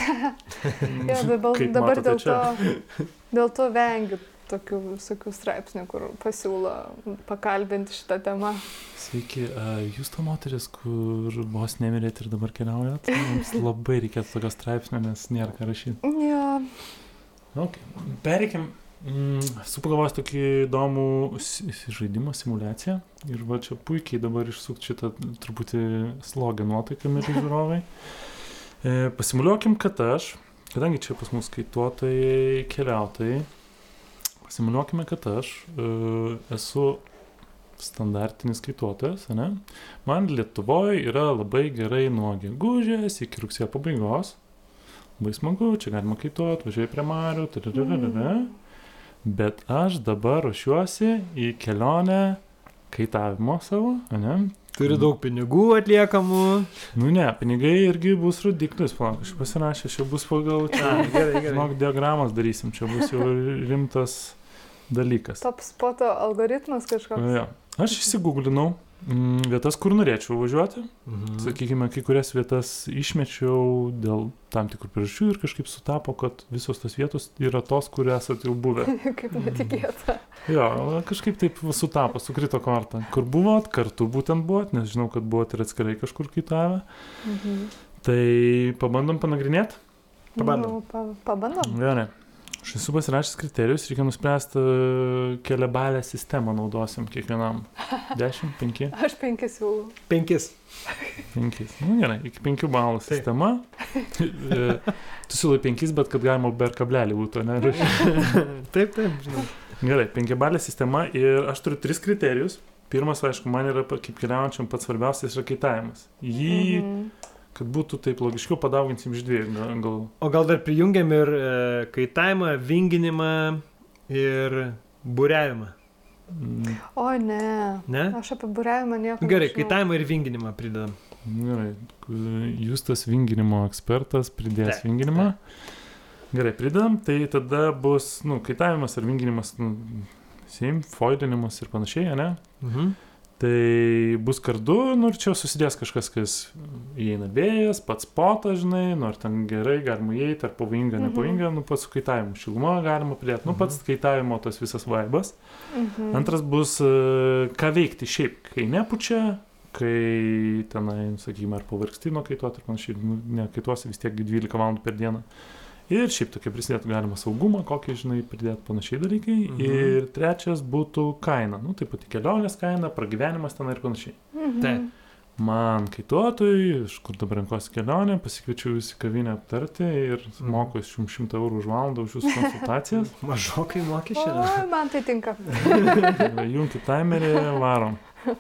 Dabar dėl to vengiu tokių visokių straipsnių, kur pasiūlo pakalbinti šitą temą. Sveiki, jūs to moteris, kur vos nemirėt ir dabar keliaujat? Mums labai reikėtų tokio straipsnio, nes nėra ką rašyti. Jo. Pereikim. Supagalvojęs tokį įdomų žaidimą, simuliaciją. Ir va čia puikiai dabar išsukt šitą truputį slogę nuotaiką, mėly žiūrovai. Pasimuliuokim, kad kadangi čia pas mus skaituotojai, keliautojai, pasimuliuokime, kad aš esu standartinis skaituotojas, ne? Man Lietuvoje yra labai gerai nuo gegužės iki rugsėjo pabaigos. Labai smagu, čia galima kaituoti, važiuoju prie marių, Bet aš dabar ruošiuosi į kelionę kaitavimo savo, ne? Turi daug pinigų atliekamų. Ne, pinigai irgi bus rodiklis, aš pasirašė, čia bus pagal gerai. diagramas darysim, čia bus jau rimtas dalykas. Top spoto algoritmas kažkoks. Ja. Aš įsiguglinau Vietas, kur norėčiau važiuoti. Sakykime, kai kurias vietas išmečiau dėl tam tikrų priežasčių ir kažkaip sutapo, kad visos tos vietos yra tos, kur esate jau buvę. Kaip netikėta. Jo, kažkaip taip sutapo, sukrito kortą. Kur buvot, kartu būtent buvot, nes žinau, kad buvot ir atskirai kažkur kitavę. Tai pabandom panagrinėti? Pabandom. Pabandom. Gerai. Aš esu pasirašęs kriterijus, reikia nuspręsti, keliabalę sistemą naudosim kiekvienam. 10, 5? Aš 5 siūlau. 5. 5. Nu gerai, iki 5 balų sistema. Tu siūlai 5, bet kad galima ber kablelį būtų, ne? Taip, žinau. Gerai, 5 balė sistema ir aš turiu 3 kriterijus. Pirmas, aišku, man yra kaip keliaujančiam pats svarbiausias yra kaitavimas. Jį... kad būtų taip logiškiau, padauginsim iš 2. Gal... O gal dar prijungiam ir kaitavimą, vinginimą ir būriavimą? O ne. Aš apie būriavimą nieko Gerai, kaitavimą ir vinginimą pridedam. Gerai, jūs tas vinginimo ekspertas pridės vinginimą. Gerai, pridedam, tai tada bus, kaitavimas ar vinginimas, foilinimas ir panašiai, ne? Tai bus kardu, ir čia susidės kažkas, kas įeina vėjas, pats potas, žinai, ar ten gerai galima įeiti, ar pavojinga, nepavojinga, pats su kaitavimu šilumą galima pridėti, pats kaitavimo tas visas vaibas. Antras bus, ką veikti šiaip, kai nepučia, kai tenai, sakykime, ar pavargsti nuo kaituoti, ar panašiai, nekaituosi vis tiek 12 valandų per dieną. Ir šiaip tokia prisidėtų galima saugumą, kokį, žinai, pridėti panašiai dalykai. Ir trečias būtų kaina. Taip pat kelionės kaina, pragyvenimas ten ir panašiai. Taip. Man kaituotojui, iš kur dabar renkuosi kelionę, pasikviečiau jūsų kavinę aptarti ir moku iš jums 100 eurų už valandą už jūsų konsultacijas. Mažokai moki šiandien. O, man tai tinka. Jungti timerį, varom.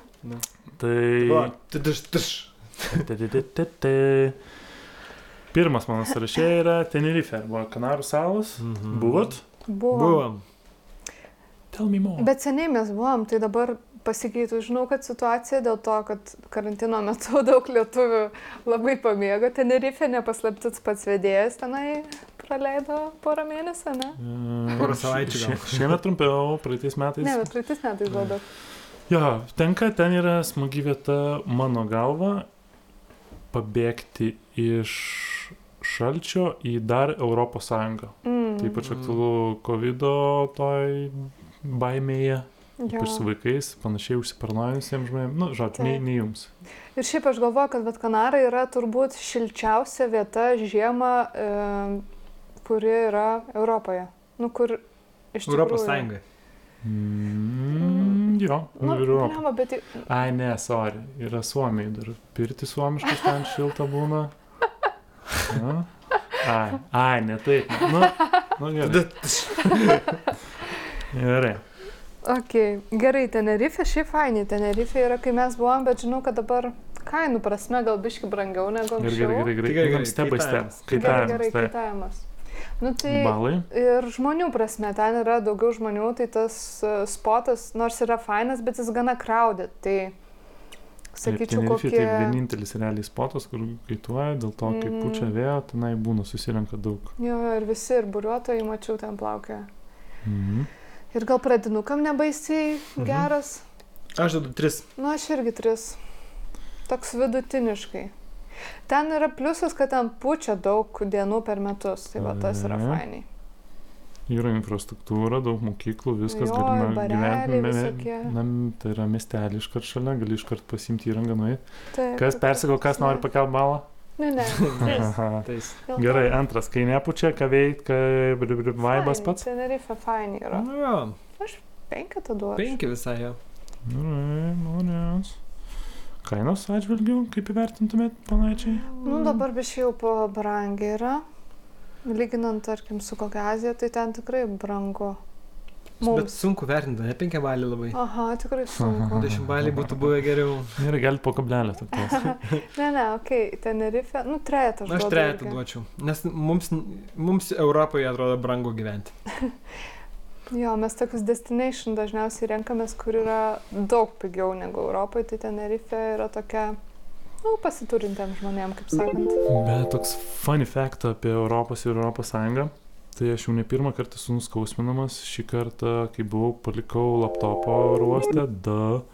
Pirmas mano sąraše yra Tenerife, arba Kanarų salos. Buvot? Buvom. Tell me more. Bet seniai mes buvom, tai dabar pasikeitų. Žinau, kad situacija dėl to, kad karantino metu daug lietuvių labai pamėgo Tenerife, nepaslaptis pats vedėjas tenai praleido porą mėnesių, ne? Porą savaičių gal. Šiemet trumpiau, praeitais metais. Ne, bet praeitais metais buvo daug. Jo, ten yra smagi vieta mano galva pabėgti iš šalčio į dar Europos Sąjungą. Taip pat aktualu COVID-o toj baimėje, ypač su vaikais, panašiai užsiparnojusiems žmonėms. Žodžiu, ne jums. Ir šiaip aš galvoju, kad vat Kanarai yra turbūt šilčiausia vieta žiemą, kuri yra Europoje. Kur iš tikrųjų... Europos Sąjungai. Jo, ir Europą. Bet... Ai, ne, sorry, yra Suomiai dar. Pirti suomiškas ten šilta būna. Ai, ne taip. Gerai. Gerai. Gerai, Tenerife, šiaip fainiai. Tenerife yra, kai mes buvom, bet žinau, kad dabar kainų prasme gal biški brangiau negu anksčiau. Gerai. Step by step. Kaitavimas. Tai balai. Ir žmonių prasme, ten yra daugiau žmonių, tai tas spotas, nors yra fainas, bet jis gana crowded. Tai sakyčiau, kokie... Tai vienintelis realiai spotas, kur kaituoja, dėl to, kai pučia vėjo, tenai būna susirenka daug. Jo, ir visi, ir buriuotojai, mačiau, ten plaukia. Ir gal pradinukam nebaisiai geras? Aš dedu 3. Aš irgi 3. Toks vidutiniškai. Ten yra pliusas, kad ten pučia daug dienų per metus, tai va tas yra fainiai. Yra infrastruktūra, daug mokyklų, viskas galima gyventi. Tai yra miestelį iškart šalia, gali iškart pasimti įrangą nueiti. Kas persikau, kas nori pakelti balą? Ne. Gerai, antras, kai nepučia, ką veikti, vaibas pats? Tenerife fainiai yra. Aš 5 duodu. 5 visai jo. Gerai. Kainos atžvilgių, kaip įvertintumėt, panaičiai? Dabar biškai jau pabrangiai yra. Lyginant, tarkim, su kokia Azija, tai ten tikrai brangu. Bet sunku vertinti, ne 5 balį labai. Aha, tikrai sunku. 10 balį būtų buvę geriau. Gerai, galite po kablelę tokios. Ne, Tenerife, 3 aš duodu. Aš 3 duočiau, nes mums Europoje atrodo brangu gyventi. Jo, mes tokius destination dažniausiai renkamės, kur yra daug pigiau negu Europoje, tai Tenerife yra tokia, pasiturintiems žmonėms, kaip sakant. Bet toks funny fact apie Europos ir Europos Sąjungą, tai aš jau ne pirmą kartą esu nuskausminamas, šį kartą, kai buvau, palikau laptopą oro uoste,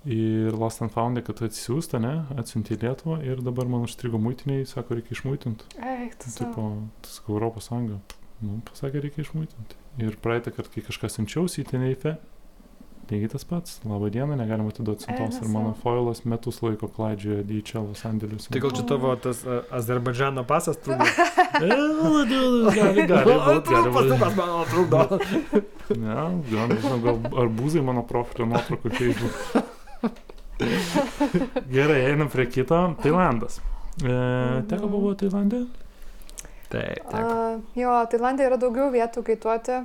ir Lost and Found, kad atsiųsta, ne, atsiuntė į Lietuvą ir dabar man užstrigo muitiniai, sako, reikia išmuitinti. Tipo, tas Europos Sąjunga, pasakė, reikia išmuitinti. Ir praeitą kartą, kai kažką siunčiausi į Tenerife, lygiai tas pats. Labą dieną, negalim atiduoti siuntos ir mano foilas metus laiko klaidžioja į Čelo sandėlius. Tai gal čia tavo tas Azerbaidžano pasas trukdo? Gali Pasukas mano trukdo. Ne, gal arbūzai mano profilio nuotraukų Facebook. Gerai, einam prie kito. Tailandas. Teko buvo Tailandė? Taip, teko. Jo, Tailandė yra daugiau vietų kaituoti.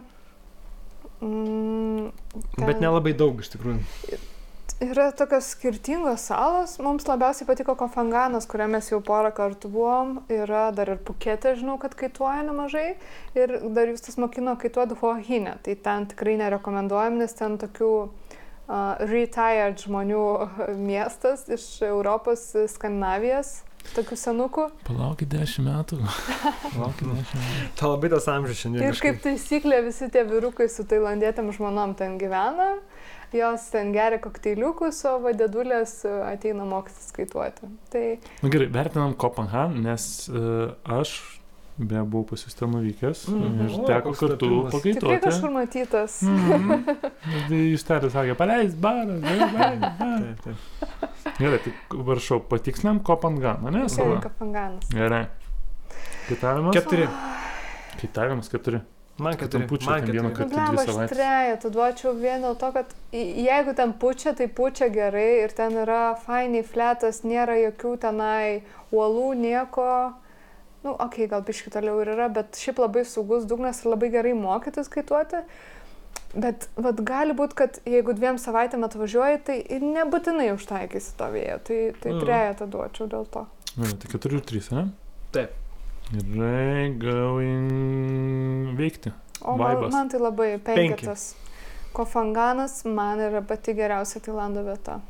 Bet nelabai daug iš tikrųjų. Yra tokios skirtingos salos. Mums labiausiai patiko Koh Phanganas, kurią mes jau porą kartų buvom. Yra dar ir Pukete, žinau, kad kaituoja nemažai. Ir dar jūs tas mokino kaituoti Hua Hin. Tai ten tikrai nerekomenduojam, nes ten tokių retired žmonių miestas iš Europos, Skandinavijos. Tokių senukų. Palaukit 10 metų. Ta labai tas amžius šiandien. Ir kaip taisyklė visi tie vyrukai su tailandietėm žmonom ten gyvena. Jos ten geria kokteiliukus, o vadėdulės ateina mokytis skaituoti. Tai... Na gerai, vertinam Kopenhagą, nes aš buvau pas jūs ten nuvykęs ir teko kartu pakaituoti. Tikrai kažkur matytas. Jūs tėlis sakė, paleis barą. Taip. Gerai, tai varšau, patiksliam Kopenhagą, ne? Koh Phanganas. Gerai. Kaitavimas? 4. Kaitavimas 4. Man 4. Pučia ten vieną kartą 2 Aš savaitės. trejetą duočiau vien dėl to, kad jeigu ten pučia, tai pučia gerai ir ten yra fainiai fletas, nėra jokių tenai uolų, nieko. Nu, gal biškį toliau ir yra, bet šiaip labai saugus dugnas ir labai gerai mokytis kaituoti. Bet gali būti, kad jeigu 2 savaitėm atvažiuoji, tai ir nebūtinai užtaikysi to vėjo. Tai trejetą duočiau dėl to. Tai 4 ir 3, ne? Taip. Gerai, going veikti. O man tai labai 5. Koh Phanganas man yra pati geriausia Tailando vieta.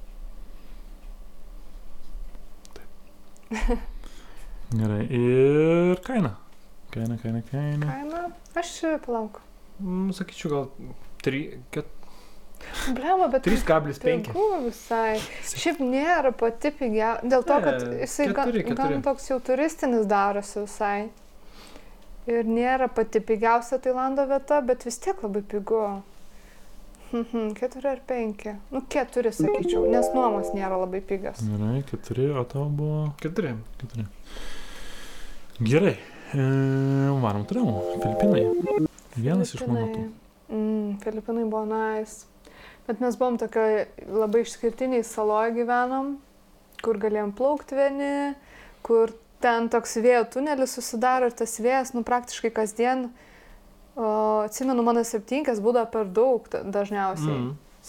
Taip. Gerai, ir kaina. Kaina? Aš palauk. Sakyčiau, gal 3, 4. Blema, bet 3,5. Pigų visai. Šiaip nėra pati pigiausia. Dėl to, kad jisai gan toks jau turistinis darosi visai. Ir nėra pati pigiausia Tailando vieta, bet vis tiek labai pigu. 4 ar 5. 4 sakyčiau, nes nuomos nėra labai pigios. Gerai, 4, o tau buvo? 4. Gerai, varom toliau. Filipinai. Vienas iš mano tų. Filipinai buvo nice. Bet mes buvom tokioje labai išskirtiniai saloje gyvenom, kur galėjom plaukti vieni, kur ten toks vėjo tunelis susidaro ir tas vėjas, praktiškai kasdien, atsimenu, mano 7 būdavo per daug dažniausiai.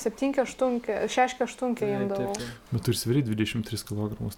6-8 imdavau. Bet tu ir sveri 23 kg.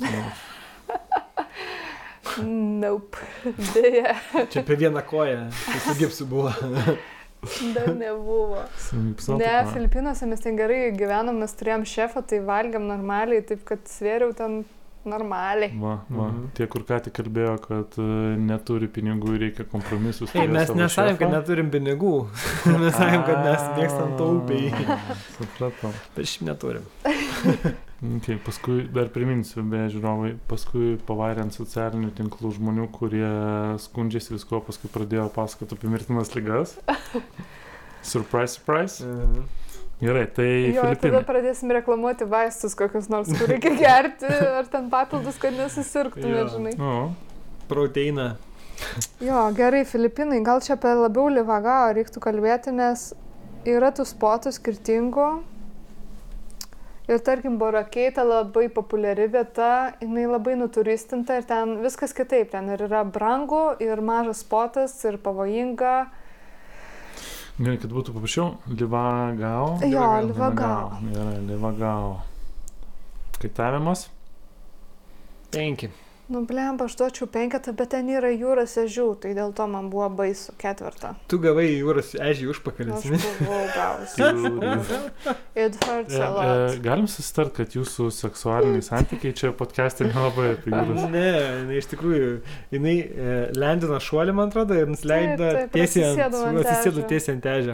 Nope. Deja. Čia apie vieną koją, su gipsu buvo. Dar nebuvo. Ne, Filipinuose mes ten gerai gyvenom, mes turėjom šefą, tai valgiam normaliai, taip kad svėriau ten normaliai. Tie, kur ką tik kalbėjo, kad neturi pinigų ir reikia kompromisus. Mes nesakėm, kad neturim pinigų. Mes sakėm, kad mes mėgstam taupiai. Supratau. Bet šiaip neturim. Paskui dar priminsiu, beje, žiūrovai, paskui pavarė ant socialinių tinklų žmonių, kurie skundžiasi visko, paskui pradėjo pasakoti apie mirtinas ligas. Surprise. Gerai, tai Filipinai. Tada pradėsim reklamuoti vaistus kokius nors, kur reikia gerti, ar ten papildus, kad nesusirgtų, nežinai. Proteiną. Gerai, Filipinai, gal čia apie labiau Livagao reiktų kalbėti, nes yra tų spotų skirtingų. Ir tarkim, Borakeita labai populiari vieta, jinai labai nuturistinta ir ten viskas kitaip. Ten ir yra brangu, ir mažas spotas, ir pavojinga. Gerai, kad būtų paprašiau, Livagao. Livagao. Gerai, Livagao. Kaitavimas? 5. Blemba, aš duočiau 5, bet ten yra jūros ežių, tai dėl to man buvo baisu 4. Tu gavai jūros ežį užpakalis. Aš buvau gausi. It hurts a lot. Galim susitart, kad jūsų seksualiniai santykiai čia podcast'e nelabai apie jūros. Ne, iš tikrųjų, jinai lendino šuolį, man atrodo, ir nusileido tiesiai ant ežio.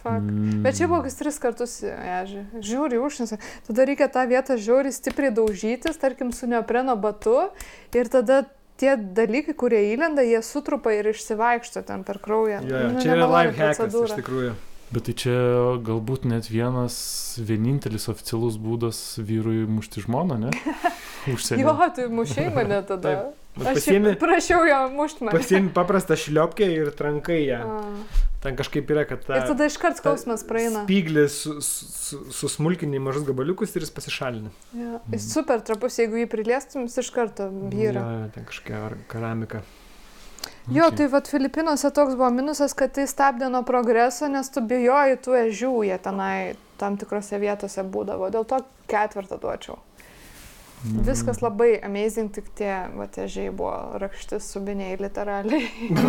Bet čia buvo kokius 3 kartus žiūri užsienį. Tada reikia tą vietą žiūri stipriai daužytis, tarkim, su neopreno batu ir tada tie dalykai, kurie įlenda, jie sutrupa ir išsivaikšto ten per kraują. Čia yra life hackas iš tikrųjų. Bet tai čia galbūt net vienintelis oficialus būdas vyrui mušti žmoną, ne? Užsienį. Jo, tu mušiai mane tada. Aš prašiau jo mušti mane. Pasiemi paprastą šliopkę ir trankai ją. Ten kažkaip yra, kad ir tada iškart skausmas praeina. Spyglį susmulkini mažus gabaliukus ir jis pasišalina. Ja. Jis super trapus, jeigu jį priliestum, jis iš karto byra. Ja, ten kažkokia keramika. Jo, tai vat Filipinuose toks buvo minusas, kad tai stabdė nuo progreso, nes tu bijoji tų ežių, jie tenai tam tikrose vietose būdavo. Dėl to 4 duočiau. Viskas labai amazing, tik tie ežiai buvo rakšti subiniai literaliai.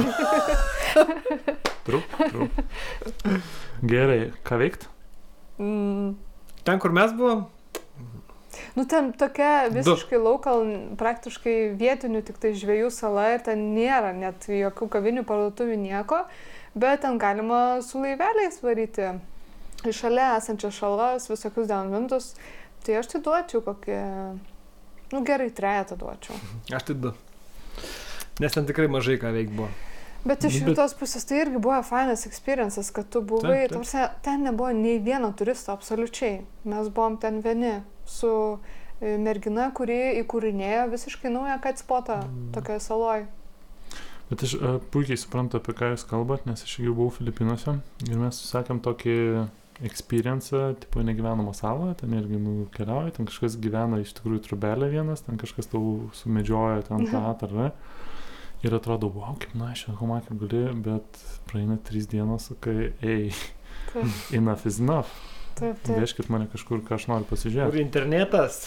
True. Gerai, ką veikt? Ten, kur mes buvom? Nu, ten tokia visiškai local, praktiškai vietinių tik tai žvejų sala ir ten nėra net jokių kavinių, parduotuvių, nieko, bet ten galima su laiveliais varyti iš šalia esančias šalas, visokius downwindus. Tai aš tai duočiau kokį, gerai 3 duočiau. Aš tai 2. Nes ten tikrai mažai ką veik buvo. Bet iš tos pusės tai irgi buvo fainas experiences, kad tu buvai, ten nebuvo nei vieno turisto, absoliučiai. Mes buvom ten vieni su mergina, kuri įkūrinėjo visiškai naują catspotą tokioje saloje. Bet aš puikiai suprantu, apie ką jūs kalbat, nes aš jau buvau Filipinuose ir mes susakėm tokį experience, tipo negyvenamą salą, ten irgi nukeliauja, ten kažkas gyvena iš tikrųjų trubelė vienas, ten kažkas tau sumedžioja ten tą atarą. Ir atrodo, wow, kaip šią homakę gali, bet praeina 3 dienos, kai, enough is enough. Taip. Vieškit mane kažkur, ką aš noriu pasižiūrėti. Kur internetas?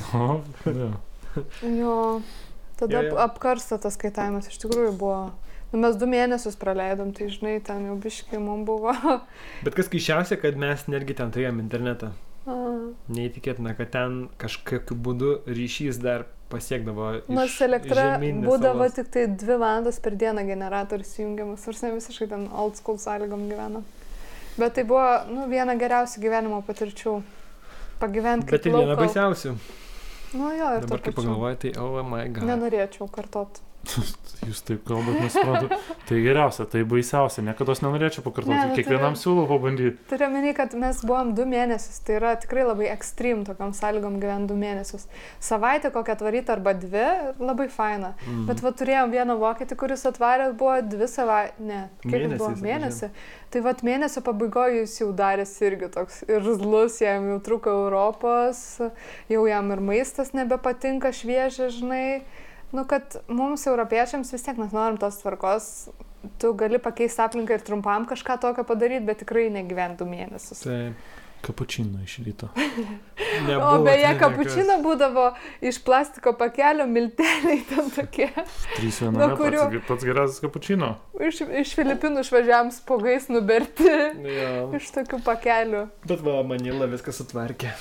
Jo, tada apkarsta tas kaitavimas, iš tikrųjų buvo. Mes 2 mėnesius praleidom, tai žinai, ten jau biškai mums buvo. Bet kas keisčiausia, kad mes netgi ten turėjom internetą. Neįtikėtina, kad ten kažkokiu būdu ryšys dar pasiekdavo iš nors elektra būdavo salos. tik tai 2 valandas per dieną generatorius įjungiamas, nors ne visiškai ten old school sąlygom gyvena. Bet tai buvo, viena geriausių gyvenimo patirčių. Pagyventi kaip bet tai viena baisiausių. Jo, ir dabar kai pagalvoju, tai oh my god. Nenorėčiau kartot. Jūs taip kalbat, nesuprantu. Tai geriausia, tai baisiausia, niekados nenorėčiau pakartoti, kiekvienam siūlau pabandyti. Turiu omeny, kad mes buvom 2 mėnesius, tai yra tikrai labai ekstrem tokiam sąlygom gyventi 2 mėnesius. Savaitę kokią atvaryti arba 2, labai faina. Bet turėjom vieną vokietį, kuris atvarė, buvo 2 savaitės, mėnesį. Tai mėnesio pabaigoje jis jau darėsi irgi toks irzlus, jam jau trūko Europos, jau jam ir maistas nebepatinka šviežia, žinai. Kad mums europiečiams vis tiek mes norim tos tvarkos, tu gali pakeisti aplinką ir trumpam kažką tokio padaryti, bet tikrai negyventi 2 mėnesius. Taip. Kapučino iš ryto. O beje, kapučino būdavo iš plastiko pakelio, milteliai ten tokie. 3 viename, pats geriausias kapučino. Iš Filipinų išvažiavam spogais nuberti, iš tokių pakelių. Bet Manila viskas sutvarkė.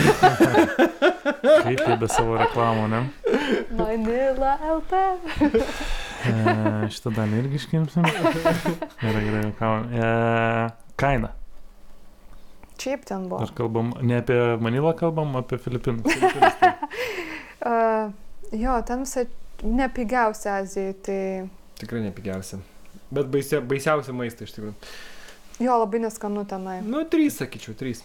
Kaip jie be savo reklamų, ne? Manila LP. Šitą dalį irgi iškimsim. Gerai, kaina. Šiaip ten buvo. Ar kalbam, ne apie Manilą kalbam, apie Filipinus. Jo, ten visai nepigiausia Azijai, tai... Tikrai nepigiausia. Bet baisiausia maistą iš tikrųjų. Jo, labai neskanu tenai. 3, sakyčiau, 3.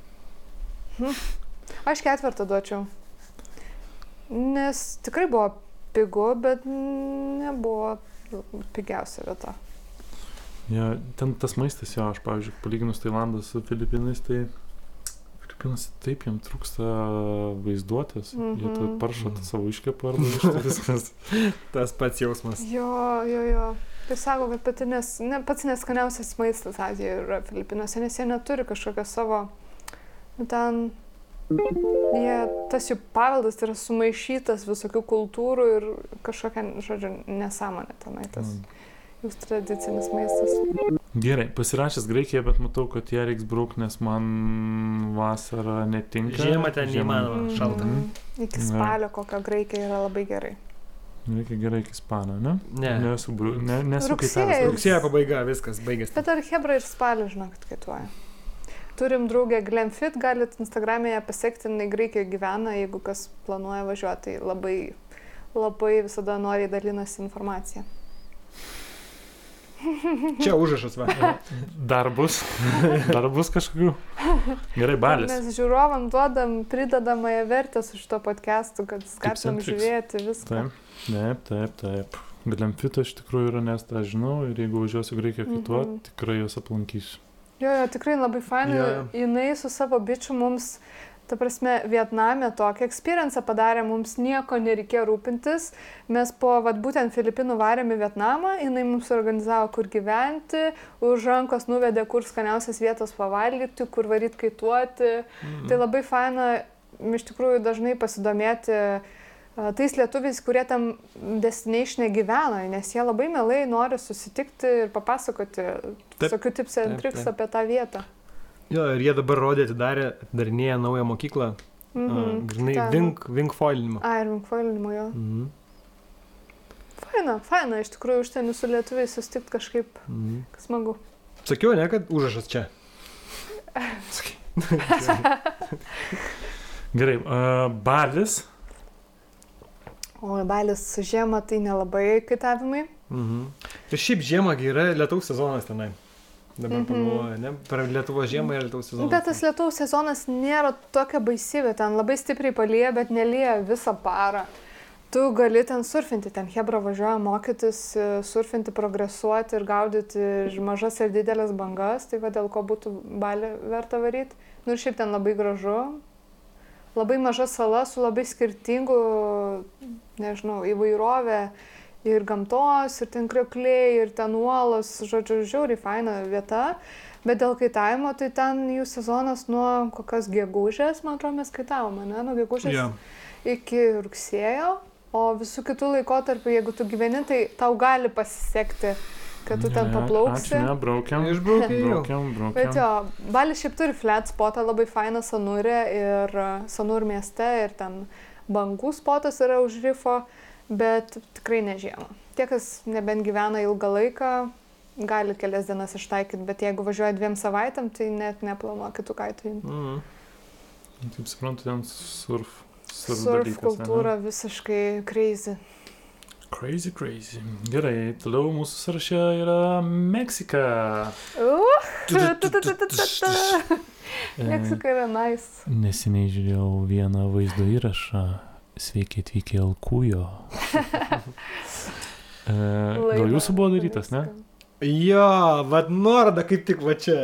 Aš 4 duočiau. Nes tikrai buvo pigu, bet nebuvo pigiausia vieta. Ja, ten tas maistas, aš, pavyzdžiui, palyginus Tailandą su Filipinais, tai Filipinas taip jam trūksta vaizduotės. Jie paršo savo iškepą arba iš viskas. Tas pats jausmas. Jo. Tai sako, kad pats neskaniausias maistas Azijoje yra Filipinuose, nes jie neturi kažkokio savo, ten, tas jų paveldas yra sumaišytas visokių kultūrų ir kažkokia, nesąmonė tenai tas. Jūs tradicinis maistas. Gerai, pasirašęs Graikiją, bet matau, kad ją reiks braukti, nes man vasara netinka. Žiemą ten neįmanoma, šalta. Iki spalio kokio Graikija yra labai gerai. Reikia gerai iki spalio, ne? Ne. Nesu kaitavęs. Rugsėjo pabaiga, viskas, baigėsi. Bet ar hebra ir spalį, žinokit, kaituoja. Turim draugę Glenfit, galit Instagram'e ją pasiekti, jinai Graikijoje gyvena, jeigu kas planuoja važiuoti, tai labai visada noriai dalinasi informacija. Čia užrašas, va. Dar bus kažkokių. Gerai, Balis. Mes žiūrovam duodam pridedamąją vertę su šito podcastu, kad skatinam žiūrėti viską. Taip. Glenfit iš tikrųjų yra, nes tą žinau ir jeigu važiuosiu Graikiją kaituoti, tikrai jos aplankysiu. Jo, tikrai labai fainai. Jinai su savo bičiu mums, ta prasme, Vietname tokį experience padarė, mums nieko nereikėjo rūpintis. Mes būtent Filipinų varėm į Vietnamą, jinai mums organizavo, kur gyventi, už rankos nuvedė, kur skaniausias vietos pavalgyti, kur varyt kaituoti. Tai labai faina, iš tikrųjų, dažnai pasidomėti tais lietuviais, kurie tam destinatione gyvena, nes jie labai mielai nori susitikti ir papasakoti visokių tips and tricks apie tą vietą. Jo, ir jie dabar atidarinėja naują mokyklą, grinai vinkfoilinimo. Ir vinkfoilinimo, jo. Faina, iš tikrųjų, užsienį su lietuviais susitikti kažkaip smagu. Sakiau, ne, kad užrašas čia. Gerai, Balis. O Balis žiemą tai nelabai kaitavimai. Ir šiaip žiemą yra lietaus sezonas tenai. Dabar pagalvoju, ne? Per Lietuvos žiemą yra lietaus sezonas. Bet tas lietaus sezonas nėra tokia baisybė, ten labai stipriai palyja, bet nelyja visą parą. Tu gali ten surfinti, ten hebra važiuoja mokytis, surfinti, progresuoti ir gaudyti mažas ir didelės bangas, tai va dėl ko būtų Balį verta varyti. Nu ir šiaip ten labai gražu, labai maža sala su labai skirtingų, nežinau, įvairovė. Ir gamtos, ir ten kriokliai, ir ten uolos, žodžiu, žiauriai faina vieta, bet dėl kaitavimo, tai ten jų sezonas nuo kokios gegužės, man atrodo, mes kaitavome, ne? Nuo gegužės iki rugsėjo, o visų kitų laikotarpių, jeigu tu gyveni, tai tau gali pasisekti, kad tu ten paplauksi. Ačiū, braukiam. Bet jo, Balis šiaip turi flat spotą, labai fainą Sanūrę ir Sanūr mieste, ir ten bangų spotas yra už rifo. Bet tikrai ne žiemą. Tie, kas nebent gyvena ilgą laiką, gali kelias dienas ištaikyti, bet jeigu važiuoja 2 savaitėm, tai net neplanuoja kitų kaitojimų. Taip suprantu, ten surf kultūra visiškai crazy. Crazy. Gerai, toliau mūsų sąraše yra Meksika. Meksika yra nice. Neseniai žiūrėjau vieną vaizdo įrašą. Sveiki atvykę į Alkujo. Gal jūsų buvo darytas, ne? Jo, vat nuoroda kaip tik va čia.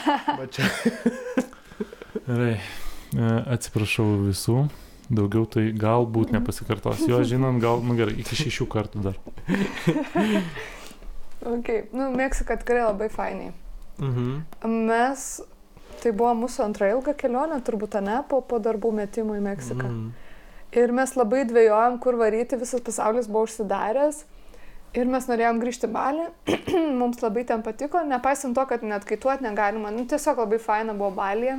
Gerai, atsiprašau visų. Daugiau tai galbūt nepasikartos. Jo, žinant, gerai, iki 6 kartų dar. Meksika tikrai labai fainiai. Tai buvo mūsų antra ilga kelionė, turbūt ne, po darbų metimo į Meksiką. Ir mes labai dvejojom, kur varyti, visas pasaulis buvo užsidaręs. Ir mes norėjom grįžti Balį. Mums labai ten patiko, nepaisant to, kad net kaituoti negalima. Tiesiog labai faina buvo Balyje.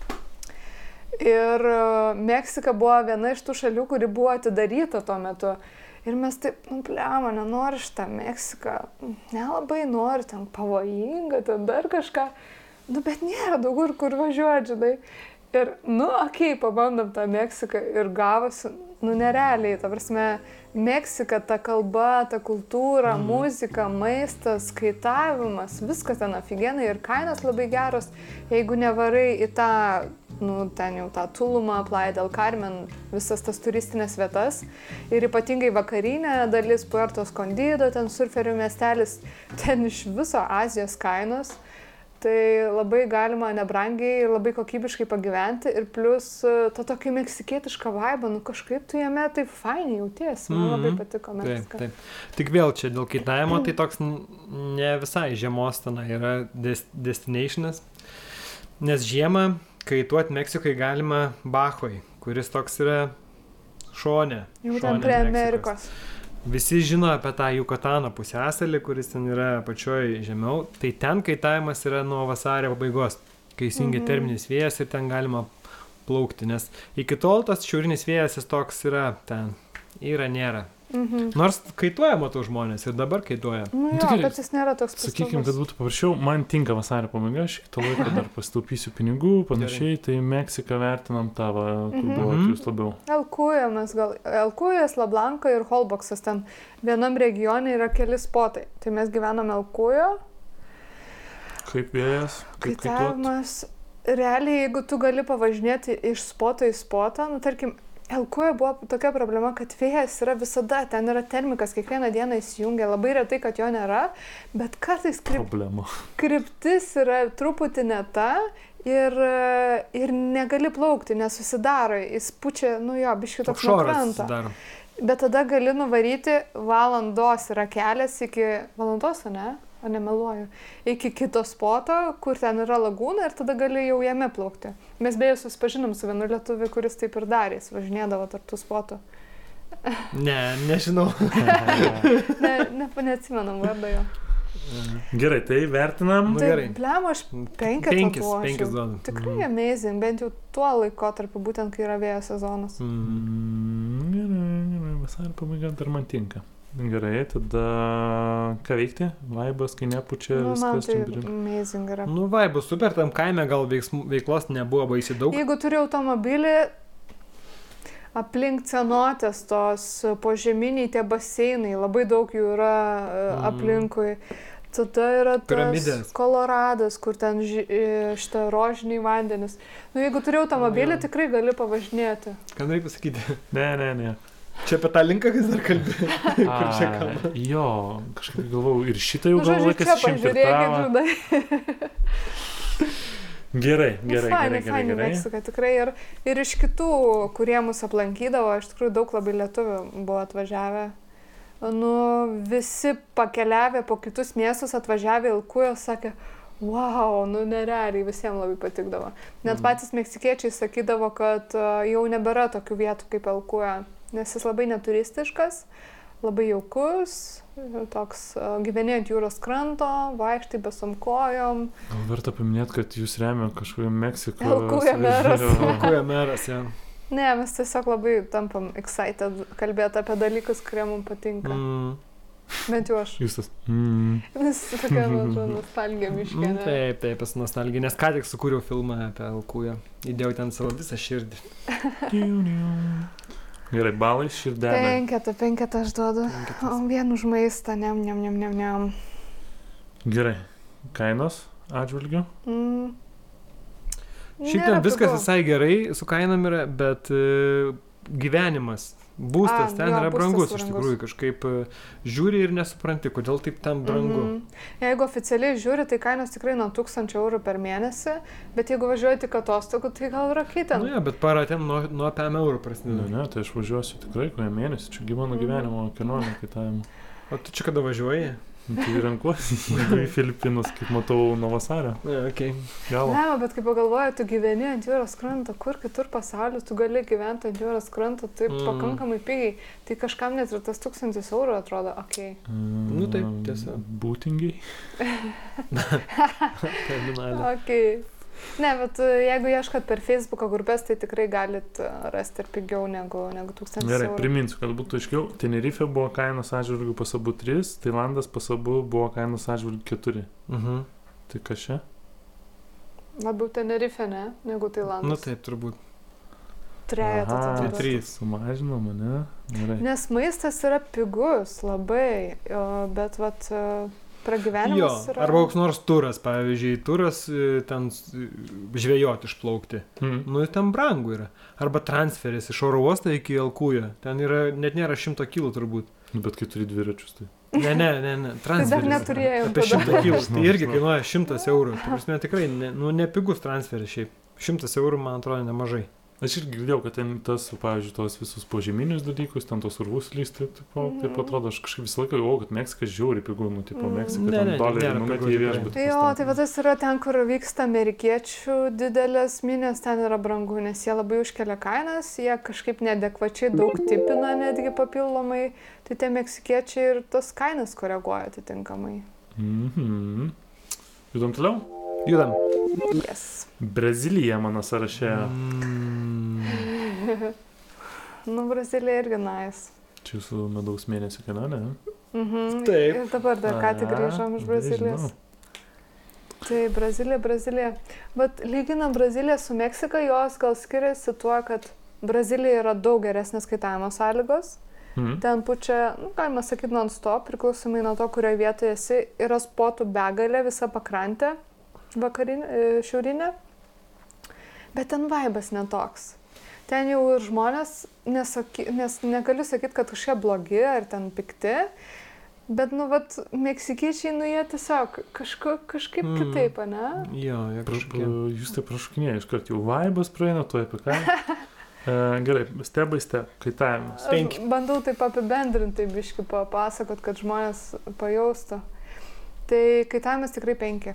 Ir Meksika buvo viena iš tų šalių, kuri buvo atidaryta tuo metu. Ir mes taip, nenori šitą Meksiką. Nelabai nori, ten pavojinga, ten dar kažką. Bet nėra daugiau, kur važiuoti, žinai. Ir, pabandom tą Meksiką ir gavosi, nerealiai, ta prasme, Meksika, ta kalba, ta kultūra, muzika, maistas, kaitavimas, viskas ten ofigenai ir kainos labai geros, jeigu nevarai į tą, ten jau tą Tulumą, Playa del Carmen, visas tas turistinės vietas ir ypatingai vakarinė dalis, Puerto Escondido, ten surferių miestelis, ten iš viso Azijos kainos. Tai labai galima nebrangiai ir labai kokybiškai pagyventi ir plus tą tokį meksikietišką vaibą, kažkaip tu jame taip fainiai jautiesi, man labai patiko Meksika. Taip. Tik vėl čia dėl kaitavimo, tai toks ne visai žiemos ten yra destinationas, nes žiemą kaituoti Meksikai galima Bahoj, kuris toks yra šone. Jau ten prie Amerikos. Visi žino apie tą Jukatano pusiasalį, kuris ten yra pačioj žemiau, tai ten kaitavimas yra nuo vasario pabaigos, kai įsijungia terminis vėjas ir ten galima plaukti, nes iki tol tas šiaurinis vėjas jis toks yra ten, nėra. Nors kaituoja, matau, žmonės ir dabar kaituoja. Nu jo, gerai. bet jis nėra toks Sakykime, kad pastovus. būtų paprasčiau, man tinka vasario pabaiga, aš kitą laiką dar pasitaupysiu pinigų, panašiai, tai Meksiką vertinam tavo, kur buvo jūs labiau. Elkuja mes gal. Elkujas, Lablanka ir Holboksas. Ten vienam regione yra keli spotai. Tai mes gyvenam Elkujo. Kaip vėjas, kaip kaituot. Kaitavimas. Realiai, jeigu tu gali pavažinėti iš spoto į spotą, nu tarkim, Elkujoje buvo tokia problema, kad vėjas yra visada, ten yra termikas, kiekvieną dieną įsijungia, labai retai, kad jo nėra, bet kartais Problema. kryptis yra truputį ne ta ir negali plaukti, nesusidaro, jis pučia, nu jo, biškiu toks nuo kranto. Dar. Bet tada gali nuvaryti valandos yra kelias iki valandos, ne? O nemeluoju. Iki kito spoto, kur ten yra lagūna ir tada gali jau jame plaukti. Mes beje susipažinom su vienu lietuviu, kuris taip ir darė, jis važinėdavo tarp tų spotų. Nežinau. Neatsimenam vardą jo. Gerai, tai vertinam. Nu, Tai gerai. blemo aš penketą Penkis duočiau. duodu. Tikrai amazing, bent jau tuo laikotarpiu, būtent kai yra vėjo sezonas. Gerai, vasario pabaiga dar man tinka. Gerai, tada ką veikti? Vaibas, kai nepučia, Nu, man viskas tai čia darim. amazing yra. Nu, vaibus, super, tam kaime gal veiklos nebuvo baisiai daug. Jeigu turi automobilį, aplink cenotės tos požeminiai tie baseinai, labai daug jų yra aplinkui. Tada yra tas Piramidės. Koloradas, kur ten šitą rožiniai vandenis. Nu, jeigu turi automobilį, tikrai gali pavažinėti. Ką nori pasakyti? Ne. Čia apie tą linką, kas dar kalbė. Kur čia kalba? Jo, kažkaip galvau, ir šitą jau Nu, gal žodžiu, laikas čia išimti. pažiūrėkit, žudai. Gerai. Meksika tikrai ir iš kitų, kurie mus aplankydavo, iš tikrųjų daug labai lietuvių buvo atvažiavę. Nu, visi pakeliavę po kitus miestus atvažiavę Elkujo, sakė, wow, nu nerealiai, visiems labai patikdavo. Net patys meksikiečiai sakydavo, kad jau nebėra tokių vietų kaip Elkujo, nes jis labai neturistiškas, labai jaukus, toks gyveni ant jūros kranto, vaikštai besom kojom. Gal verta paminėti, kad jūs remia kažkokią Meksiką. Elkujo meras. Elkujo meras, ja. Ne, mes tiesiog labai tampam excited kalbėti apie dalykus, kurie mums patinka. Bent jau aš. Jūs tas. Vis tokia, man atrodo, nostalgija miškė. Ne? Taip, esu nostalgija, nes ką tik sukūriau filmą apie Elkują. Įdėjau ten savo visą širdį. Gerai, balai širdelė. Penketą aš duodu. O vien už maistą, niam. Gerai, kainos atžvilgiu. Šiaip ten viskas visai gerai su kainom yra, bet gyvenimas, būstas ten yra brangus iš tikrųjų, kažkaip žiūri ir nesupranti, kodėl taip ten brangu. Jeigu oficialiai žiūri, tai kainos tikrai nuo 1000 eurų per mėnesį, bet jeigu važiuoji tik atostogų, tai gal yra kitą. Nu, bet paratėm nuo 5 eurų prasideda. Ne, tai aš važiuosiu tikrai koją mėnesį, čia gyvenu gyvenimo kelionę kaitavimo. O tu čia kada važiuoji? Tai renkuosi į Filipinus, kaip matau, nuo vasario. Okay. Gal. Ne, bet kaip pagalvoju, tu gyveni ant jūros kranto, kur kitur pasauliu tu gali gyventi ant jūros kranto, taip pakankamai pigiai. Tai kažkam net ir tas 1000 eurų atrodo, okei. Nu taip, tiesa. Būtingiai. Terminalė. Okei. Ne, bet jeigu ieškot per Facebook'o grupės, tai tikrai galit rasti ir pigiau negu 1000 eurų. Gerai, priminsiu, kad būtų aiškiau. Tenerife buvo kainos atžvilgių pas abu 3, Tailandas pas abu buvo kainos atžvilgių 4. Tai kas čia? Labiau Tenerife, ne? Negu Tailandas. Nu taip, turbūt. Trejetą. Tai 3. Sumažino mane. Gerai. Nes maistas yra pigus labai, bet vat pragyvenimas yra... Arba koks nors turas, pavyzdžiui, turas ten žvejoti išplaukti. Nu, ten brangu yra. Arba transferis iš oro uosto iki Elkujo. Ten yra, net nėra 100 kilų turbūt. Nu, bet kai turi dviračius, tai... Ne, transferis. Tai dar neturėjom apie 100 tada. kilų. Tai irgi kainuoja 100 eurų. Tai prasme, tikrai nepigus transferis šiaip. 100 eurų, man atrodo, nemažai. Aš irgi girdėjau, kad ten tas, pavyzdžiui, tos visus požeminius dalykus, ten tos urvus lysti, taip atrodo, aš kažkaip visą laiką galvoju, kad Meksika žiauriai pigų, nu, tipo, Meksika ten dolerį numetė į viešbutį. Jo, tai va tas yra ten, kur vyksta amerikiečių didelės minės, ten yra brangu, nes jie labai užkelia kainas, jie kažkaip neadekvačiai daug tipina netgi papildomai, tai tie meksikiečiai ir tas kainas koreguoja atitinkamai. Judam toliau? Judam. Yes. Brazilija mano sąraše. Nu, Brazilija irgi nice. Čia jūsų medaus mėnesio kelionė, ne? Taip. Ir dabar dar ką tik grįžom iš Brazilijos. Tai Brazilija. Bet lyginant Braziliją su Meksika, jos gal skiriasi tuo, kad Brazilija yra daug geresnės kaitavimo sąlygos. Ten pučia, galima sakyti, non-stop, priklausomai nuo to, kurioje vietoje esi, yra spotų begalė, visa pakrantė, šiaurinė. Bet ten vaibas netoks. Ten jau ir žmonės, nes negaliu sakyti, kad kažkie blogi ar ten pikti, bet, meksikiečiai, jie tiesiog kažkaip kitaip, ne? Jo, kažkokie. Jūs tai prašukinėjai, iškart jau vaibas praeina, tuoj apie ką. Gerai, step by step, kaitavimas. Aš bandau taip apibendrinti, biškį papasakot, kad žmonės pajaustų. Tai kaitavimas tikrai 5.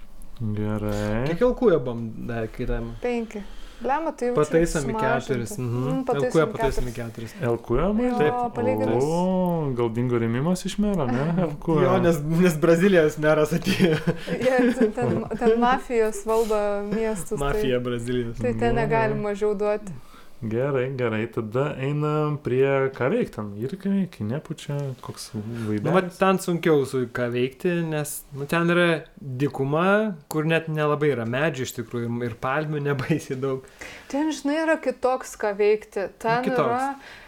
Gerai. Kiek Elkuja buvom kaitavimą? 5. Lemą, tai jau pataisomi 4. Elkuja pataisomi 4. Elkuja? Taip. Palyginus. O, gal dingo rėmimas iš mero, ne? Elkuja. Jo, nes Brazilijos meras atėjo. Ten mafijos valdo miestus. Mafija Brazilijos. Tai ten negali mažiau duoti. Gerai, tada einam prie ką veikti ten. Ir ką veikti, nepučia, koks vaibelis. Ten sunkiau su ką veikti, nes ten yra dykuma, kur net nelabai yra medžių iš tikrųjų ir palmių nebaisiai daug. Ten, žinai, yra kitoks ką veikti. Ten yra,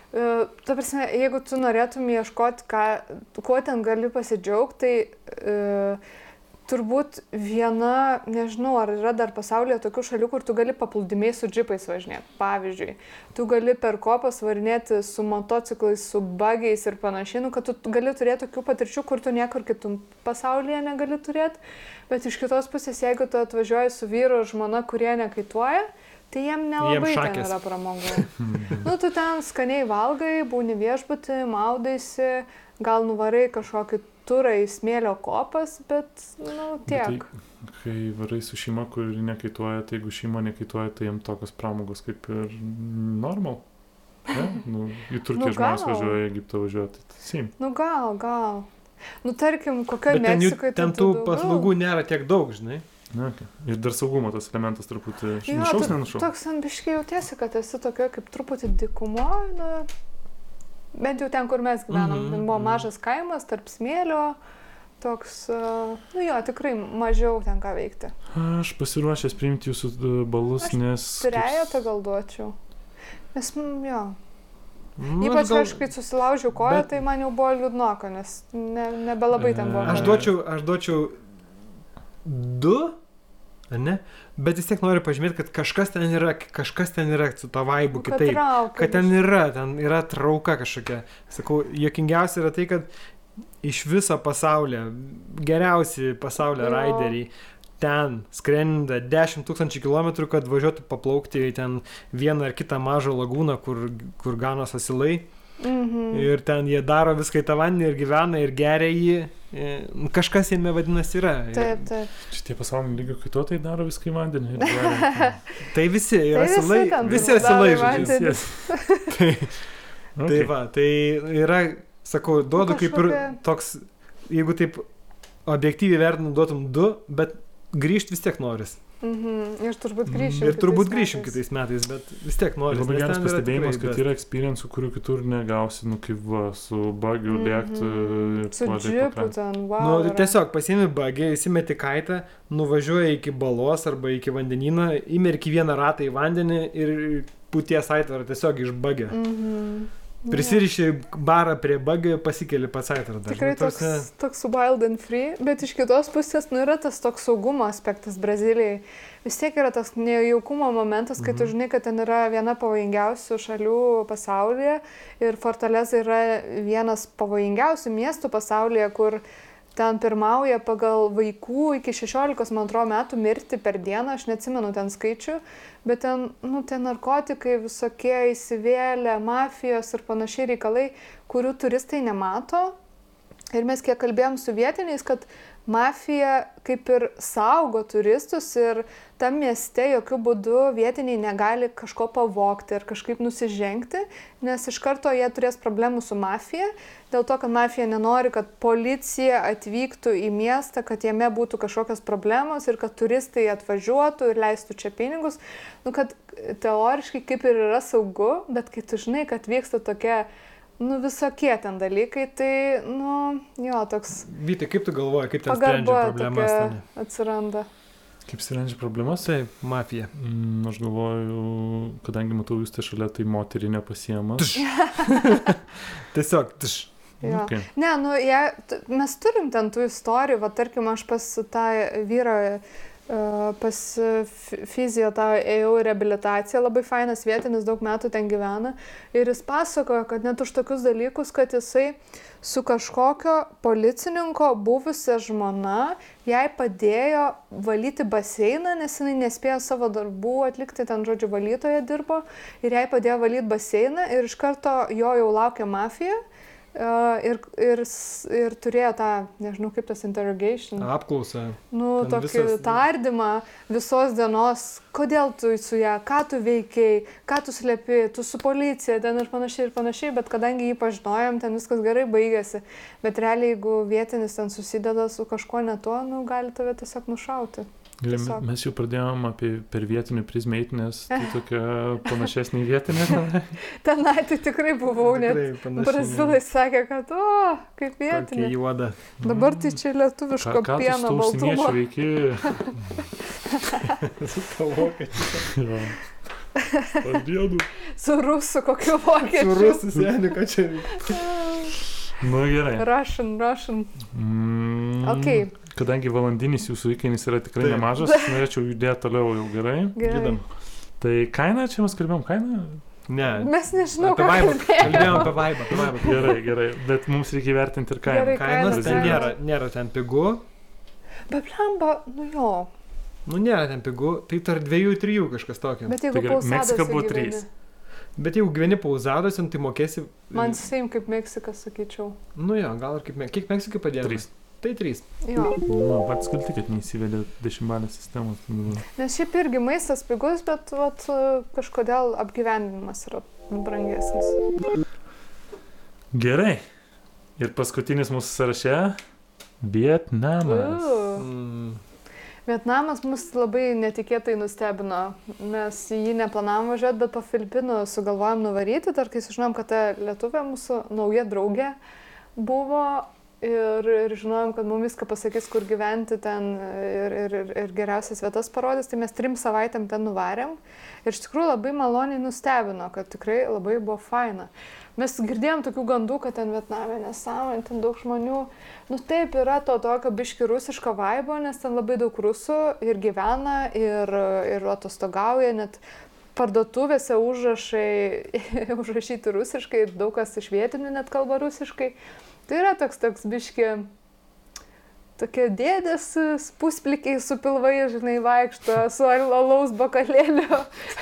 ta prasme, jeigu tu norėtum ieškoti, kuo ten gali pasidžiaugti, tai turbūt viena, nežinau, ar yra dar pasaulyje tokių šalių, kur tu gali paplūdimiai su džipais važinėti. Pavyzdžiui, tu gali per kopas varinėti su motociklais, su bagiais ir panašiai, kad tu gali turėti tokių patirčių, kur tu niekur kitum pasaulyje negali turėti. Bet iš kitos pusės, jeigu tu atvažiuoji su vyru ir žmona, kurie nekaituoja, tai jiem nelabai ten yra pramogų. Tu ten skaniai valgai, būni viešbutį, maudaisi, gal nuvarai kažkokį turą į smėlio kopas, bet, tiek. Tai, kai varai su šeima, kuri nekaituoja, tai jeigu šeima nekaituoja, tai jiems tokios pramogos kaip ir normal. Ne? Į Turkiją žmonės važiuoja, į Egiptą važiuoja, tai sim. Gal. Tarkim, kokioj Meksikoje ten tų paslaugų nėra tiek daug, žinai. Okay. Ir dar saugumo tas elementas truputį nušaus, nenušaus. Toks biškai jautiesi, kad esi tokio kaip truputį dykumo, bent jau ten, kur mes gyvenam. Ten buvo mažas kaimas, tarp smėlio, toks, tikrai mažiau ten ką veikti. Aš pasiruošęs priimti jūsų balus, nes... Trejetą gal duočiau. Nes, Ypač aš, kai susilaužiau koją, tai man jau buvo liūdnoka, nes nebelabai ten buvo. Aš duočiau 2, ne? Bet vis tiek noriu pažymėti, kad kažkas ten yra su to vaibu kitaip. Kad ten yra trauka kažkokia. Sakau, juokingiausia yra tai, kad iš viso pasaulio, geriausi pasaulio raideriai ten skrenda 10 000 kilometrų, kad važiuotų paplaukti ten vieną ar kitą mažą lagūną, kur ganos asilai. Ir ten jie daro viską į tą vandenį ir gyvena ir geria jį. Kažkas jame vadinasi yra. Taip. Šitie pasaulyje lygio kaituotojai daro viską į vandenį. Tai visi yra asilai. Visi asilai žodžiu. Tai va, tai yra, sakau, duodu kaip ir toks, jeigu taip objektyviai vertinu, duotum 2, bet grįžti vis tiek noris. Ir turbūt grįšim kitais metais, bet vis tiek noris. Labai geras pastebėjimas, kad yra experience, kurių kitur negausi, kaip su bagiu lėkti. Su džipu ten, wow. Tiesiog pasiimi bagį, įsimeti kaitą, nuvažiuoji iki balos arba iki vandenyną, įmerki vieną ratą į vandenį ir puties aitvarą tiesiog iš bagio. Prisiriši barą prie bagio, pasikeli pats aitvarą. Tikrai toks wild and free, bet iš kitos pusės yra tas toks saugumo aspektas Brazilijai. Vis tiek yra tas nejaukumo momentas, kai tu žinai, kad ten yra viena pavojingiausių šalių pasaulyje ir Fortaleza yra vienas pavojingiausių miestų pasaulyje, kur ten pirmauja pagal vaikų iki 16, man atrodo, metų mirti per dieną, aš neatsimenu ten skaičių, bet ten, ten narkotikai visokie įsivėlę, mafijos ir panašiai reikalai, kurių turistai nemato. Ir mes kiek kalbėjom su vietiniais, kad mafija kaip ir saugo turistus ir tam mieste jokių būdų vietiniai negali kažko pavogti ar kažkaip nusižengti, nes iš karto jie turės problemų su mafija, dėl to, kad mafija nenori, kad policija atvyktų į miestą, kad jame būtų kažkokios problemos ir kad turistai atvažiuotų ir leistų čia pinigus. Kad teoriškai kaip ir yra saugu, bet kai tu žinai, kad vyksta tokia visokie ten dalykai, tai, jo, toks Vytai, kaip tu galvoji, kaip ten sprendžia pagarba problemas ten? tokia atsiranda. Kaip sprendžia problemas? Taip, mafija. Aš galvoju, kadangi matau jūs tai šalia, tai moterį nepasiema. Tiesiog, Jo. Okay. Ne, mes turim ten tų istorijų, va, tarkim, aš pas tą vyrą, pas fiziją tą ėjau į reabilitaciją, labai fainas vietinis, daug metų ten gyvena, ir jis pasakojo, kad net už tokius dalykus, kad jisai su kažkokio policininko buvusia žmona jai padėjo valyti baseiną, nes jinai nespėjo savo darbų atlikti, ten, žodžiu, valytoja dirbo, ir jai padėjo valyti baseiną, ir iš karto jo jau laukia mafija. Ir turėjo tą, nežinau kaip tas interrogation. Apklausą. Tokį tardymą visos dienos, kodėl tu su ją, ką tu veikiai, ką tu slepi, tu su policija, ten ir panašiai, bet kadangi jį pažinojom, ten viskas gerai baigėsi. Bet realiai, jeigu vietinis ten susideda su kažkuo ne tuo, gali tave tiesiog nušauti. Mes jau pradėjom per vietinių prizmeit, nes tai tokia panašesnė vietinė. Tenai tai tikrai buvau, net brazilai sakė, kad kaip vietinė. Tokia juoda. Dabar tai čia lietuviško pieno baltumo. Ką tu veiki? Su to vokiečiu. Padėdu. Su rusų kokiu vokiečiu. Su rusų seniu, ką čia veiki. Gerai. Russian. Okay. Kadangi valandinis jūsų įkainis yra tikrai nemažas, norėčiau judėti toliau jau gerai. Judam. Tai kainą, čia mes kalbėjom kainą? Ne. Mes nežinau, ką kalbėjom apie vaibą. Gerai, bet mums reikia vertinti ir kainą. Kainas ten nėra ten pigu. Bet blemba, jo. Nėra ten pigu, tai tarp 2-3 kažkas tokio. Bet jeigu pausadose Meksika buvo 3. Bet jeigu gyveni pausadose, tai mokėsi... Man same kaip Meksika, sakyčiau. Jo, gal ir kaip Meksika. Kiek Meksikai padėjo? 3. Tai 3. Jo. Pats kalti, kad neįsivedė 10-balės sistemos. Nes šiaip irgi maistas pigus, bet kažkodėl apgyvendinimas yra brangesnis. Gerai. Ir paskutinis mūsų sąraše – Vietnamas. Vietnamas mus labai netikėtai nustebino. Mes jį neplanavom važiuoti, bet po Filipinų sugalvojom nuvaryti. Dar kai sužinom, kad ta lietuvė mūsų nauja draugė buvo ir žinojom, kad mums viską pasakys, kur gyventi ten ir geriausias vietas parodys, tai mes 3 savaitėm ten nuvarėm. Ir iš tikrųjų labai maloniai nustebino, kad tikrai labai buvo faina. Mes girdėjom tokių gandų, kad ten Vietname nesąmonė, ten daug žmonių. Taip, yra to tokio biški rusiško vaibo, nes ten labai daug rusų ir gyvena, ir atostogauja, net parduotuvėse užrašyti rusiškai, ir daug kas iš vietinių net kalba rusiškai. Tai yra toks biški, tokie dėdės pusplikiai su pilvai, žinai, vaikšto, su alaus bakalėliu.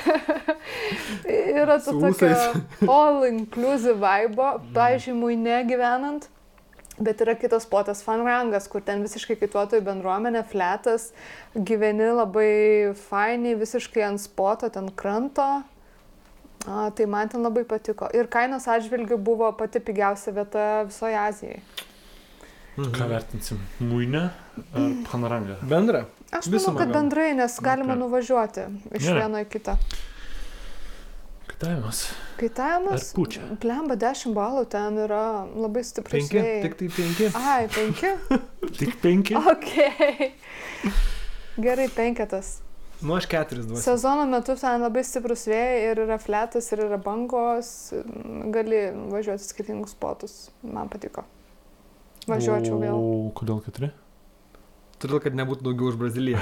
Yra tokia all inclusive vibe, pavyzdžiui, Muine gyvenant. Bet yra kitas spotas, Fanrangas, kur ten visiškai kaituotojų bendruomenė, fletas, gyveni labai fainiai, visiškai ant spoto, ten kranto. Tai man ten labai patiko. Ir kainos atžvilgių buvo pati pigiausia vieta visoje Azijoje. Ką vertinsim? Muine ar Fanrangą? Bendra? Aš manau, kad bendrai, nes galima nuvažiuoti iš vieno į kitą. Kaitavimas. Kaitavimas? Ar pučia? Blemba, 10 balų ten yra labai stiprus 5? Tik tai 5? Ai, 5? Tik 5? Okay. Gerai, 5. Aš 4 duosiu. Sezono metu ten labai stiprus vėjai ir yra fletas, ir yra bangos. Gali važiuoti skirtingus spotus. Man patiko. Važiuočiau vėl. O kodėl 4? Todėl, kad nebūtų daugiau už Braziliją.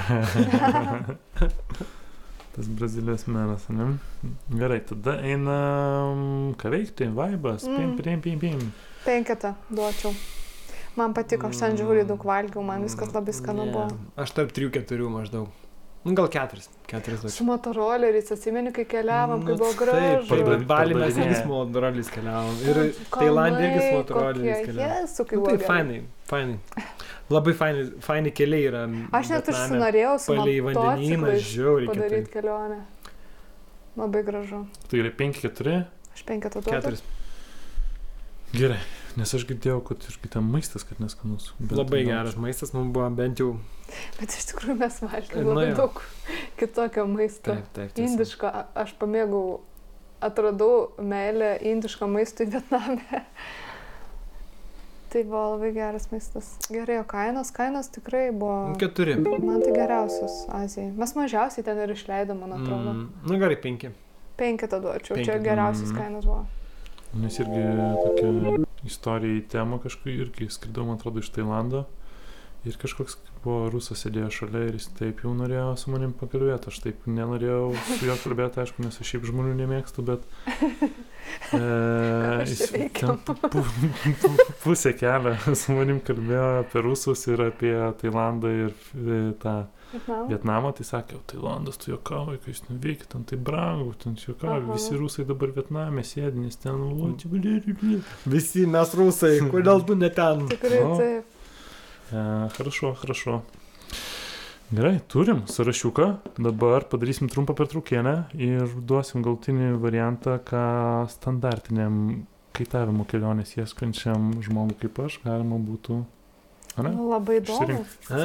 Tas Brazilijos menas, ne? Gerai, tada einam ką veikti, vaibas. Pim. 5 duočiau. Man patiko, aš ten žiūriu daug valgiau, man viskas labai skanu buvo. Aš tarp 3-4 maždaug. Gal 4 duočiau. Su motoroleriais atsimeni, kai keliavom, kai buvo gražu. Taip, Balį mes irgi su motoroliais keliavom. Ir Tailandė irgi su motoroliais keliavom. Jesu, kai buvo gerai. Fainai. Labai faini keliai yra. Aš net užsinorėjau su motociklais padaryti kelionę. Labai gražu. Tai yra 5-4? Aš 5 duočiau. 4. Gerai, nes aš girdėjau, kad irgi ten maistas, kad neskanus. Labai geras maistas, mums buvo bent jau. Bet iš tikrųjų mes valgėme labai daug kitokio maisto. Taip. Indiško, aš pamėgau atradau meilę indiškam maistui Vietname. Tai buvo labai geras maistas. Gerai, o kainos tikrai buvo... 4. Man tai geriausios Azijai. Mes mažiausiai ten ir išleidom, man atrodo. Nu gerai, 5. 5 tada duočiau, 5. čia geriausias kainos buvo. Nes irgi tokia istorija į temą kažkaip irgi skridau, man atrodo, iš Tailando. Ir kažkoks buvo rusas sėdėjo šalia ir jis taip jau norėjo su manim pakalbėti. Aš taip nenorėjau su juo kalbėti, aišku, nes aš šiaip žmonių nemėgstu, bet jis ten pusę kelio su manim kalbėjo apie rusus ir apie Tailandą ir tą Vietnamą. Tai sakė, Tailandas, tu juokauji, kai jūs nuveikit, ten tai brangu, ten juokauji, visi rusai dabar Vietname sėdi, nes ten... Visi mes rusai, kodėl tu ne ten? Tikrai taip. Хорошо. Gerai, turim sąrašiuką. Dabar padarysim trumpą pertraukėlę ir duosim galtinį variantą, ką standartiniam kaitavimo kelionės ieškančiam žmogui kaip aš galima būtų. Labai įdomu.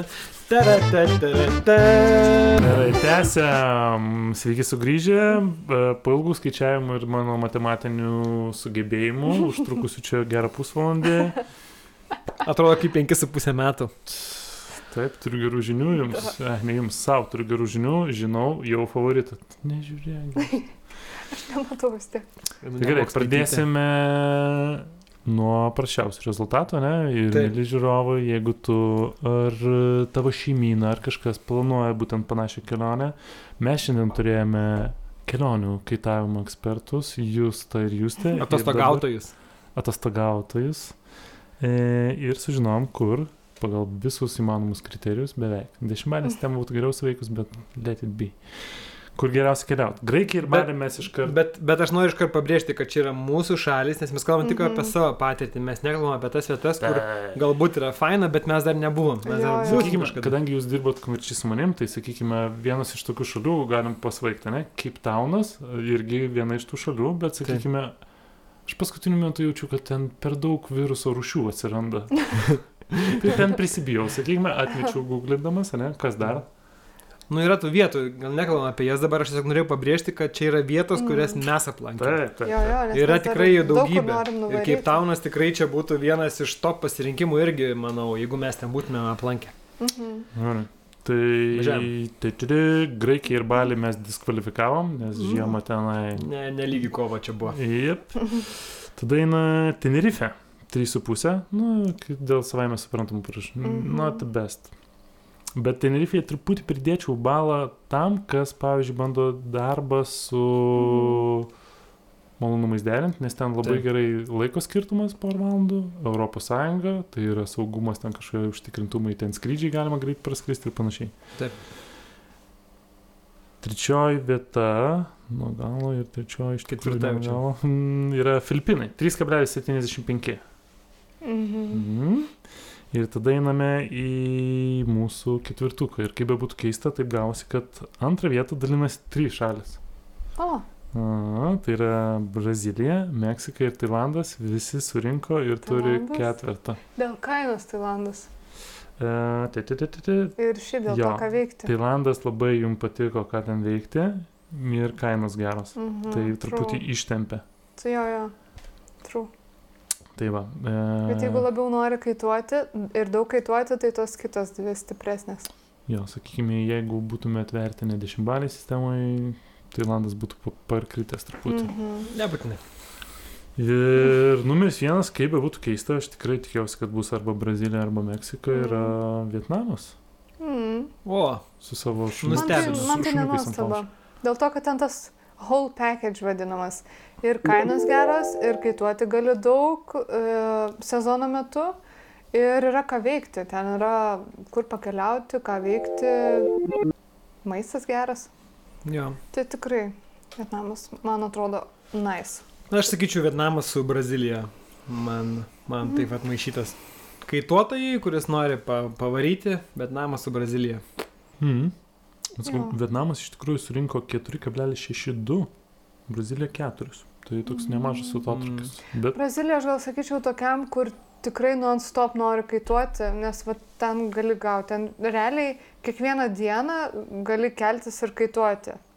Gerai, tęsiam. Sveiki sugrįžę. Po ilgų skaičiavimų ir mano matematinių sugebėjimų, užtrukusių čia gerą pusvalandį. Atrodo, kaip 5,5 metų. Taip, turiu gerų žinių jums. Ne jums, savo turiu gerų žinių. Žinau, jau favoritą. Nežiūrėk. Aš nematau vis tiek. Gerai, pradėsime nuo prasčiausių rezultatų, ne? Ir mėly žiūrovai, jeigu tu ar tavo šeimyna ar kažkas planuoja būtent panašią kelionę, mes šiandien turėjome kelionių kaitavimo ekspertus, Justą ir Justę. Atostogautojus. Ir sužinom, kur pagal visus įmanomus kriterijus beveik. 10-balės tema būtų geriau suveikus, bet let it be. Kur geriausia keliauti. Graikija ir Balį mes iškart... Bet aš noriu iškart pabrėžti, kad čia yra mūsų šalis, nes mes kalbam tik apie savo patirtį. Mes nekalbam apie tas vietas, kur galbūt yra faina, bet mes dar nebuvom. Sakykime, kadangi jūs dirbot konkrečiai su manim, tai sakykime, vienas iš tokių šalių galim pasvaigti, ne? Cape Townas, irgi viena iš tų šalių, bet sakykime... Aš paskutiniu metu jaučiu, kad ten per daug viruso rūšių atsiranda. Tai ten prisibijau, sakykime, atmečiau googlindamas, ne? Kas dar? Nu, yra tų vietų, gal nekalbam apie jas dabar, aš tiesiog norėjau pabrėžti, kad čia yra vietos, kurias mes aplankėme. Taip. Yra tikrai jų daugybė. Ir Cape Townas tikrai čia būtų vienas iš top pasirinkimų irgi, manau, jeigu mes ten būtume aplankę. Tai Graikija ir Balį mes diskvalifikavom, nes žiemą tenai... Nelygi kova čia buvo. Jep. Tada eina Tenerife, 3,5, dėl savaime suprantamų priežasčių. Not the best. Bet Tenerife'e truputį pridėčiau balą tam, kas, pavyzdžiui, bando darbą su malonumais derinti, nes ten labai gerai laiko skirtumas por valandų, Europos Sąjunga, tai yra saugumas, ten kažkokie užtikrintumai, ten skrydžiai galima greit praskristi ir panašiai. Taip. Trečioji vieta, nuo galo ir trečioji iš ketvirtą galo, yra Filipinai, 3,75. Ir tada einame į mūsų ketvirtuką. Ir kaip be būtų keista, taip gavosi, kad antrą vietą dalinasi 3 šalis. Tai yra Brazilija, Meksika ir Tailandas. Visi surinko ir turi ketvirtą. Dėl kainos Tailandas. Ir šiaip dėl to, ką veikti. Tailandas labai jums patiko, ką ten veikti. Ir kainos geros. Tai truputį ištempia. Tai jo. True. Tai va. Bet jeigu labiau nori kaituoti ir daug kaituoti, tai tos kitos dvi stipresnės. Jo, sakykime, jeigu būtume atvertinę 10-balį sistemoje, Tailandas būtų parkritęs truputį. Nebūtinai. Ir numeris 1, kaip be būtų keista, aš tikrai tikėjausi, kad bus arba Brazilija, arba Meksika, yra Vietnamas. Su savo šuniukais. Man tai nenuostaba. Dėl to, kad ten tas whole package vadinamas. Ir kainos geros, ir kaituoti gali daug sezono metu. Ir yra ką veikti. Ten yra kur pakeliauti, ką veikti. Maistas geras. Jo. Tai tikrai Vietnamas, man atrodo, nice. Aš sakyčiau, Vietnamas su Brazilija. Man taip pat maišytas. Kaituotojai, kuris nori pavaryti, Vietnamas su Brazilija. Vietnamas iš tikrųjų surinko 4,62, Brazilija 4. Tai toks nemažas atotrūkis. Brazilija, aš gal sakyčiau, tokiam, kur tikrai non-stop nori kaituoti, nes va, ten gali gauti. Ten realiai kiekvieną dieną gali keltis ir kaituoti.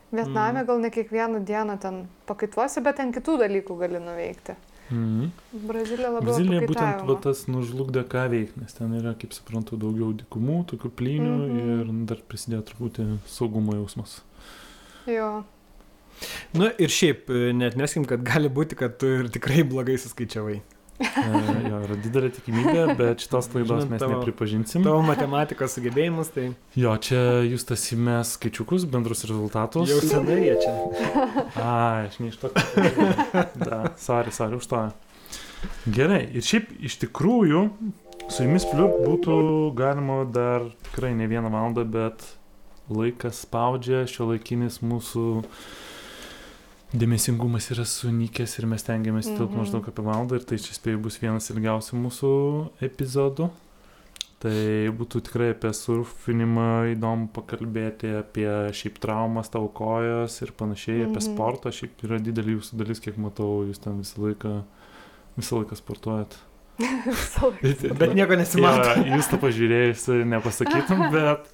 Vietname gal ne kiekvieną dieną ten pakaituosi, bet ten kitų dalykų gali nuveikti. Brazilija labiau Brazilija būtent pakaitavimo. tas nužlugdė ką veikti, nes ten yra, kaip suprantu, daugiau dykumų, tokių plynių ir dar prisidėjo truputį saugumo jausmas. Jo. Nu ir šiaip, net neskim, kad gali būti, kad tu ir tikrai blogai suskaičiavai. Jo, yra didelė tikimybė, bet šitos klaidos Žinot, mes nepripažinsim. Tavo matematikos sugebėjimus, tai Jo, čia jūs tas įmes skaičiukus, bendrus rezultatus. jau senai jie čia. Aš ne iš to. Da, sorry, užstoju. Gerai, ir šiaip iš tikrųjų su jumis būtų galima dar tikrai ne 1 valandą, bet laikas spaudžia, šiuolaikinis mūsų dėmesingumas yra sunykęs ir mes tengiamės tilpti maždaug apie valandą ir tai čia spėjau bus vienas ilgiausių mūsų epizodų. Tai būtų tikrai apie surfinimą įdomu pakalbėti, apie šiaip traumas, tavo kojos ir panašiai, apie sportą. Šiaip yra didelį jūsų dalis, kiek matau, jūs ten visą laiką sportuojat. Bet nieko nesimato. Ja, jūs tą pažiūrėjus nepasakytum, bet...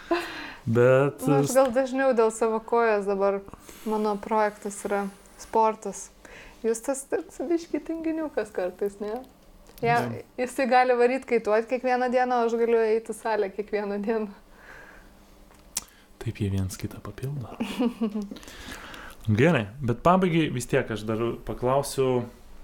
Aš gal dažniau dėl savo kojos dabar mano projektas yra sportas. Jūs tas biški tinginiukas kartais, ne? Ja, jisai gali varyti kaituoti kiekvieną dieną, o aš galiu eiti salę kiekvieną dieną. Taip jie viens kitą papildo. Gerai, bet pabaigai vis tiek aš dar paklausiu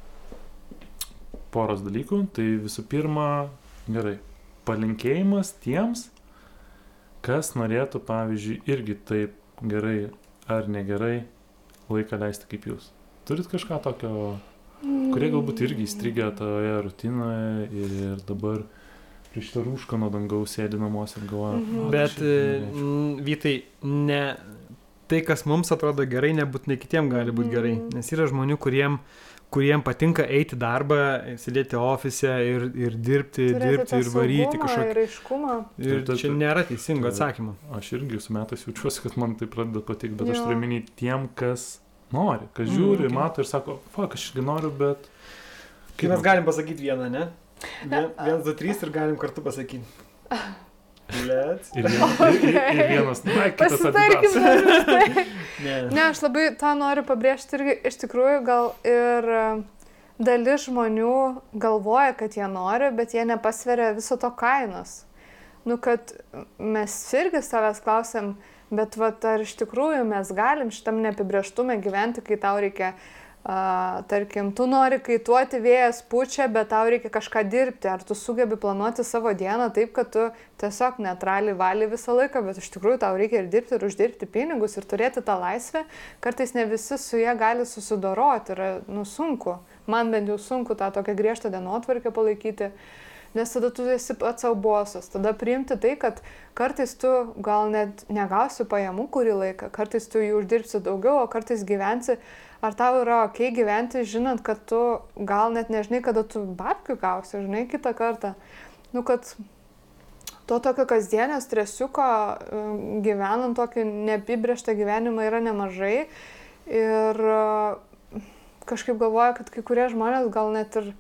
poros dalykų. Tai visų pirma, gerai, palinkėjimas tiems, kas norėtų, pavyzdžiui, irgi taip gerai ar negerai laiką leisti kaip jūs. Turit kažką tokio, kurie galbūt irgi įstrigę toje rutinoje ir dabar prieš tą rūšką nuo dangaus sėdi namuose ir galvoja. Bet, Vytai, ne tai, kas mums atrodo gerai, nebūtinai kitiem gali būti gerai. Nes yra žmonių, kuriem patinka eiti darbą, sėdėti ofise ir dirbti ir varyti kažkokį. Ir čia nėra teisingo atsakymo. Aš irgi su metais jaučiuosi, kad man tai pradeda patikti, bet aš turiu minėti tiem, kas nori, kas žiūri, mato ir sako, aš irgi noriu, bet... Kai mes galim pasakyti vieną, ne? 1, 2, 3 ir galim kartu pasakyti. Ir vienas, kitas Adidas. Ne, aš labai tą noriu pabrėžti irgi, iš tikrųjų gal ir dalis žmonių galvoja, kad jie nori, bet jie nepasveria viso to kainos. Kad mes irgi savęs klausiam, bet ar iš tikrųjų mes galim šitam neapibrėžtume gyventi, kai tau reikia tarkim, tu nori kaituoti, vėjas pučia, bet tau reikia kažką dirbti. Ar tu sugebi planuoti savo dieną taip, kad tu tiesiog neutraliai vali visą laiką, bet iš tikrųjų tau reikia ir dirbti, ir uždirbti pinigus, ir turėti tą laisvę. Kartais ne visi su jie gali susidoroti, yra sunku. Man bent jau sunku tą tokią griežtą dienotvarkę palaikyti, nes tada tu esi pats savo bosas. Tada priimti tai, kad kartais tu gal net negausi pajamų kurį laiką, kartais tu jų uždirbsi daugiau, o kartais gyvensi. Ar tau yra okei gyventi, žinant, kad tu gal net nežinai, kada tu babkių gausi, žinai, kitą kartą. Kad to tokio kasdienio stresiuko gyvenant tokį neapibrėžtą gyvenimą yra nemažai. Ir kažkaip galvoju, kad kai kurie žmonės gal net ir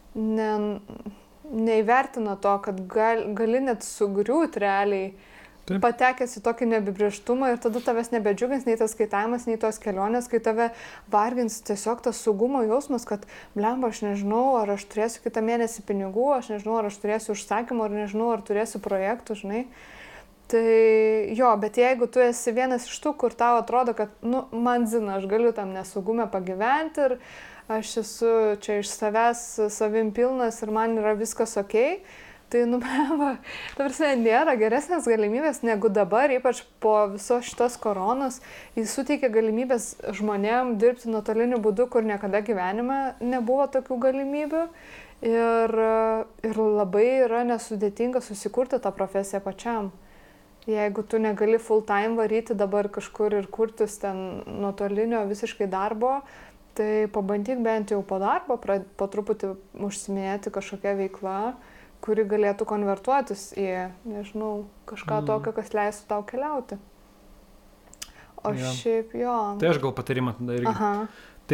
neįvertina to, kad gali net sugriūti realiai. Taip. Patekęs į tokį neapibrėžtumą ir tada tavęs nebedžiugins nei tas kaitavimas, nei tos kelionės, kai tave vargins tiesiog tas saugumo jausmas, kad blemba, aš nežinau, ar aš turėsiu kitą mėnesį pinigų, aš nežinau, ar aš turėsiu užsakymų, ar nežinau, ar turėsiu projektų, žinai. Tai jo, bet jeigu tu esi vienas iš tų, kur tau atrodo, kad, man zina, aš galiu tam nesaugume pagyventi ir aš esu čia iš savęs savim pilnas ir man yra viskas okei. Tai, nėra geresnės galimybės negu dabar, ypač po visos šitos koronos. Jis suteikia galimybės žmonėm dirbti nuotoliniu būdu, kur niekada gyvenime nebuvo tokių galimybių. Ir labai yra nesudėtinga susikurti tą profesiją pačiam. Jeigu tu negali full time varyti dabar kažkur ir kurtis ten nuotolinio visiškai darbo, tai pabandyk bent jau po darbo, po truputį užsiminėti kažkokią veiklą, kuri galėtų konvertuotis į, nežinau, kažką tokio, kas leistų tau keliauti. O šiaip jo. Tai aš gal patarimą tada irgi. Aha. Tai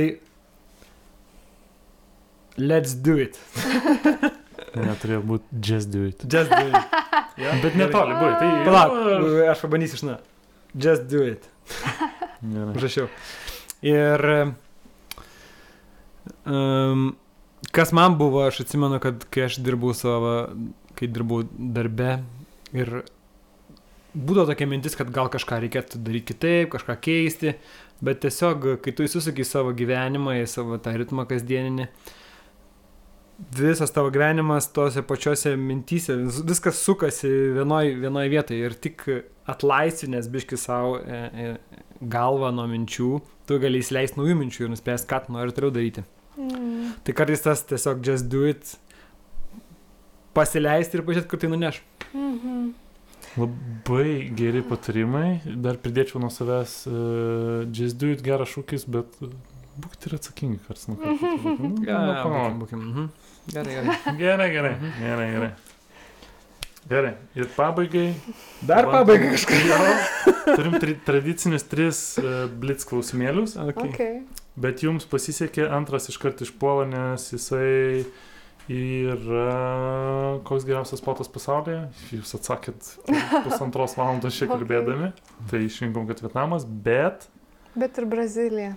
let's do it. Neturėjo būti just do it. Just do it. Bet netoli, buvai. Palauk, aš pabandysiu iš na. Just do it. Gerai. Užrašiau. Ir kas man buvo, aš atsimenu, kad kai aš dirbau darbe ir būdavo tokia mintis, kad gal kažką reikėtų daryti kitaip, kažką keisti, bet tiesiog, kai tu įsusuki į savo gyvenimą, į savo tą ritmą kasdieninį, visas tavo gyvenimas tose pačiose mintyse, viskas sukasi vienoj vietoje ir tik atlaisvinęs biški savo galvą nuo minčių, tu gali įsileisti naujų minčių ir nuspės, ką tu nori toliau daryti. Tai kartais tas tiesiog just do it, pasileisti ir pažiūrėti, kur tai nuneš. Labai geri patarimai, dar pridėčiau nuo savęs just do it geras šūkis, bet būkite ir atsakingi karts nuo karto. Būkim. Gerai. Gerai, ir pabaigai. Dar pabaigai kažką. Turim tradicinius 3 blitz klausimėlius. Okay. Bet jums pasisekė, antras iškart išpuola, nes jisai yra koks geriausias spotas pasaulyje. Jūs atsakėt 1,5 valandos čia kalbėdami. Tai išrinkom, kad Vietnamas, bet ir Brazilija.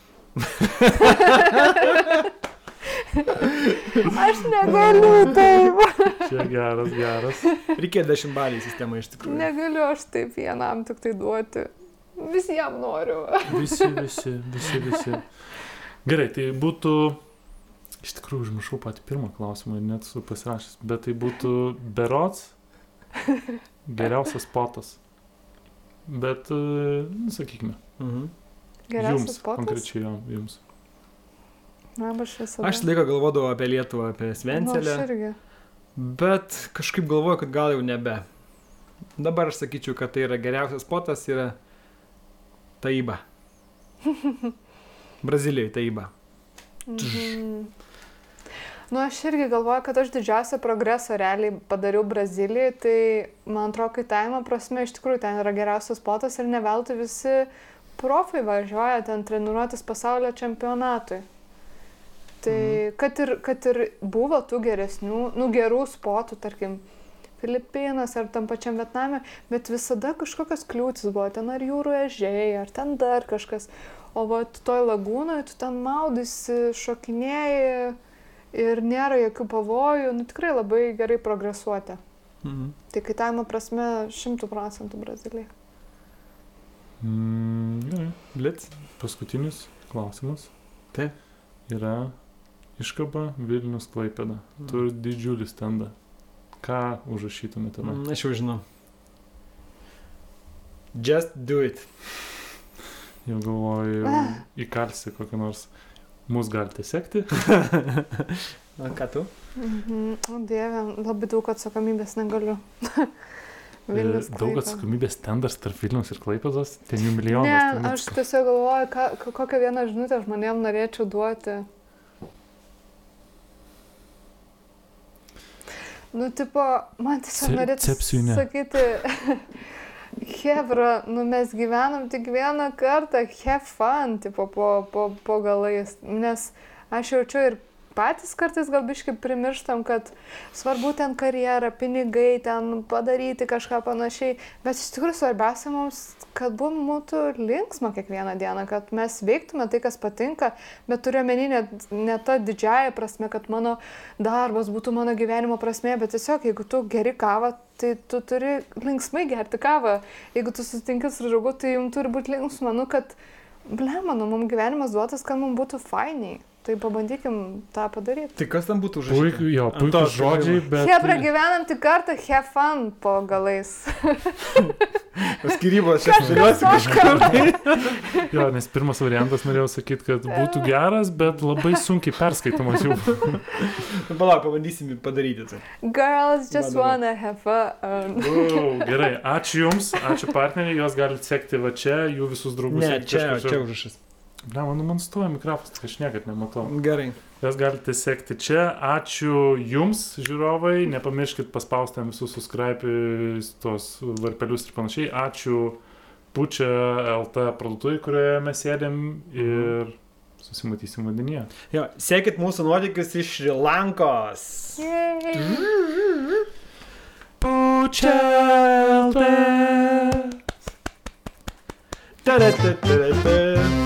Aš negaliu taip. Čia geras. Reikėjo 10 balį sistemą iš tikrųjų. Negaliu aš taip vienam tik tai duoti. Visiems noriu. Visi. Gerai, tai būtų, iš tikrųjų užmiršau patį pirmą klausimą ir net su pasirašęs, bet tai būtų berods geriausias spotas. Bet, sakykime. Geriausias spotas? Konkrečiai jums. Na, aš laiką galvodavau apie Lietuvą, apie Svencelę, bet kažkaip galvoju, kad gal jau nebe. Dabar aš sakyčiau, kad tai yra geriausias spotas, yra Taiba. Brazilijai Taiba. Nu, aš irgi galvoju, kad aš didžiausią progresą realiai padariau Brazilijai, tai man atrodo, kai taimo prasme iš tikrųjų ten yra geriausias spotas ir neveltui visi profai važiuoja ten treniruotis pasaulio čempionatui. Tai kad ir buvo tų geresnių, gerų spotų, tarkim, Filipinas ar tam pačiam Vietname, bet visada kažkokios kliūtis buvo, ten ar jūrų ežiai, ar ten dar kažkas. O va, toj lagūnoje tu ten maudysi, šokinėjai ir nėra jokių pavojų, tikrai labai gerai progresuoti. Tai kai taimo prasme 100% Brazilija. Gerai. Blitz. Paskutinis klausimas. Taip. Yra iškaba Vilnius Klaipėda. Turi didžiulį stendą. Ką užrašytumėte? Aš jau žinau. Just do it. Jau galvoju, įkalsi kokią nors. Mus galite sekti. Ką tu? O Dieve, labai daug atsakomybės negaliu. Daug atsakomybės stendas tarp Vilniaus ir Klaipėdos, ten jų milijonas. Ne, aš tiesiog galvoju, kokią vieną žinutę žmonėm norėčiau duoti. Nu, tipo, man tiesiog norėtų sakyti, Hebra, mes gyvenam tik vieną kartą, have fun, tipo, po galais, nes aš jaučiu ir patys kartais gal biškai primirštam, kad svarbu ten karjerą, pinigai, ten padaryti kažką panašiai, bet iš tikrųjų svarbiausia mums, kad būtų linksma kiekvieną dieną, kad mes veiktume tai, kas patinka, bet turiu omeny ne ta didžiąja prasme, kad mano darbas būtų mano gyvenimo prasme, bet tiesiog, jeigu tu geri kavą, tai tu turi linksmai gerti kavą, jeigu tu susitinki su draugu, tai jums turi būti linksma, kad, mums gyvenimas duotas, kad mums būtų fainiai. Tai pabandykim tą padaryti. Tai kas tam būtų užrašyta? Puikus žodžiai, bet... Hebra, gyvenam tik kartą, have fun po galais. Skyrybos čia kažką. Jo, nes pirmas variantas norėjau sakyti, kad būtų geras, bet labai sunkiai perskaitomas jau. Palauk, pabandysim padaryti tai. Girls just wanna have fun. Gerai, ačiū Jums, ačiū partneriai, jos galite sekti va čia, jų visus draugus. Ne, čia užrašys. Man stoja mikrofonas, aš niekad nematau. Gerai. Jas galite sekti čia. Ačiū Jums, žiūrovai. Nepamirškit paspausti visus subscribe, tos varpelius ir panašiai. Ačiū Pučia LT parduotuvei, kurioje mes sėdėm ir susimatysim vandenyje. Jo, sekit mūsų nuotykius iš Šri Lankos. Pučia LT. Ta-da-ta-ta-ta-ta.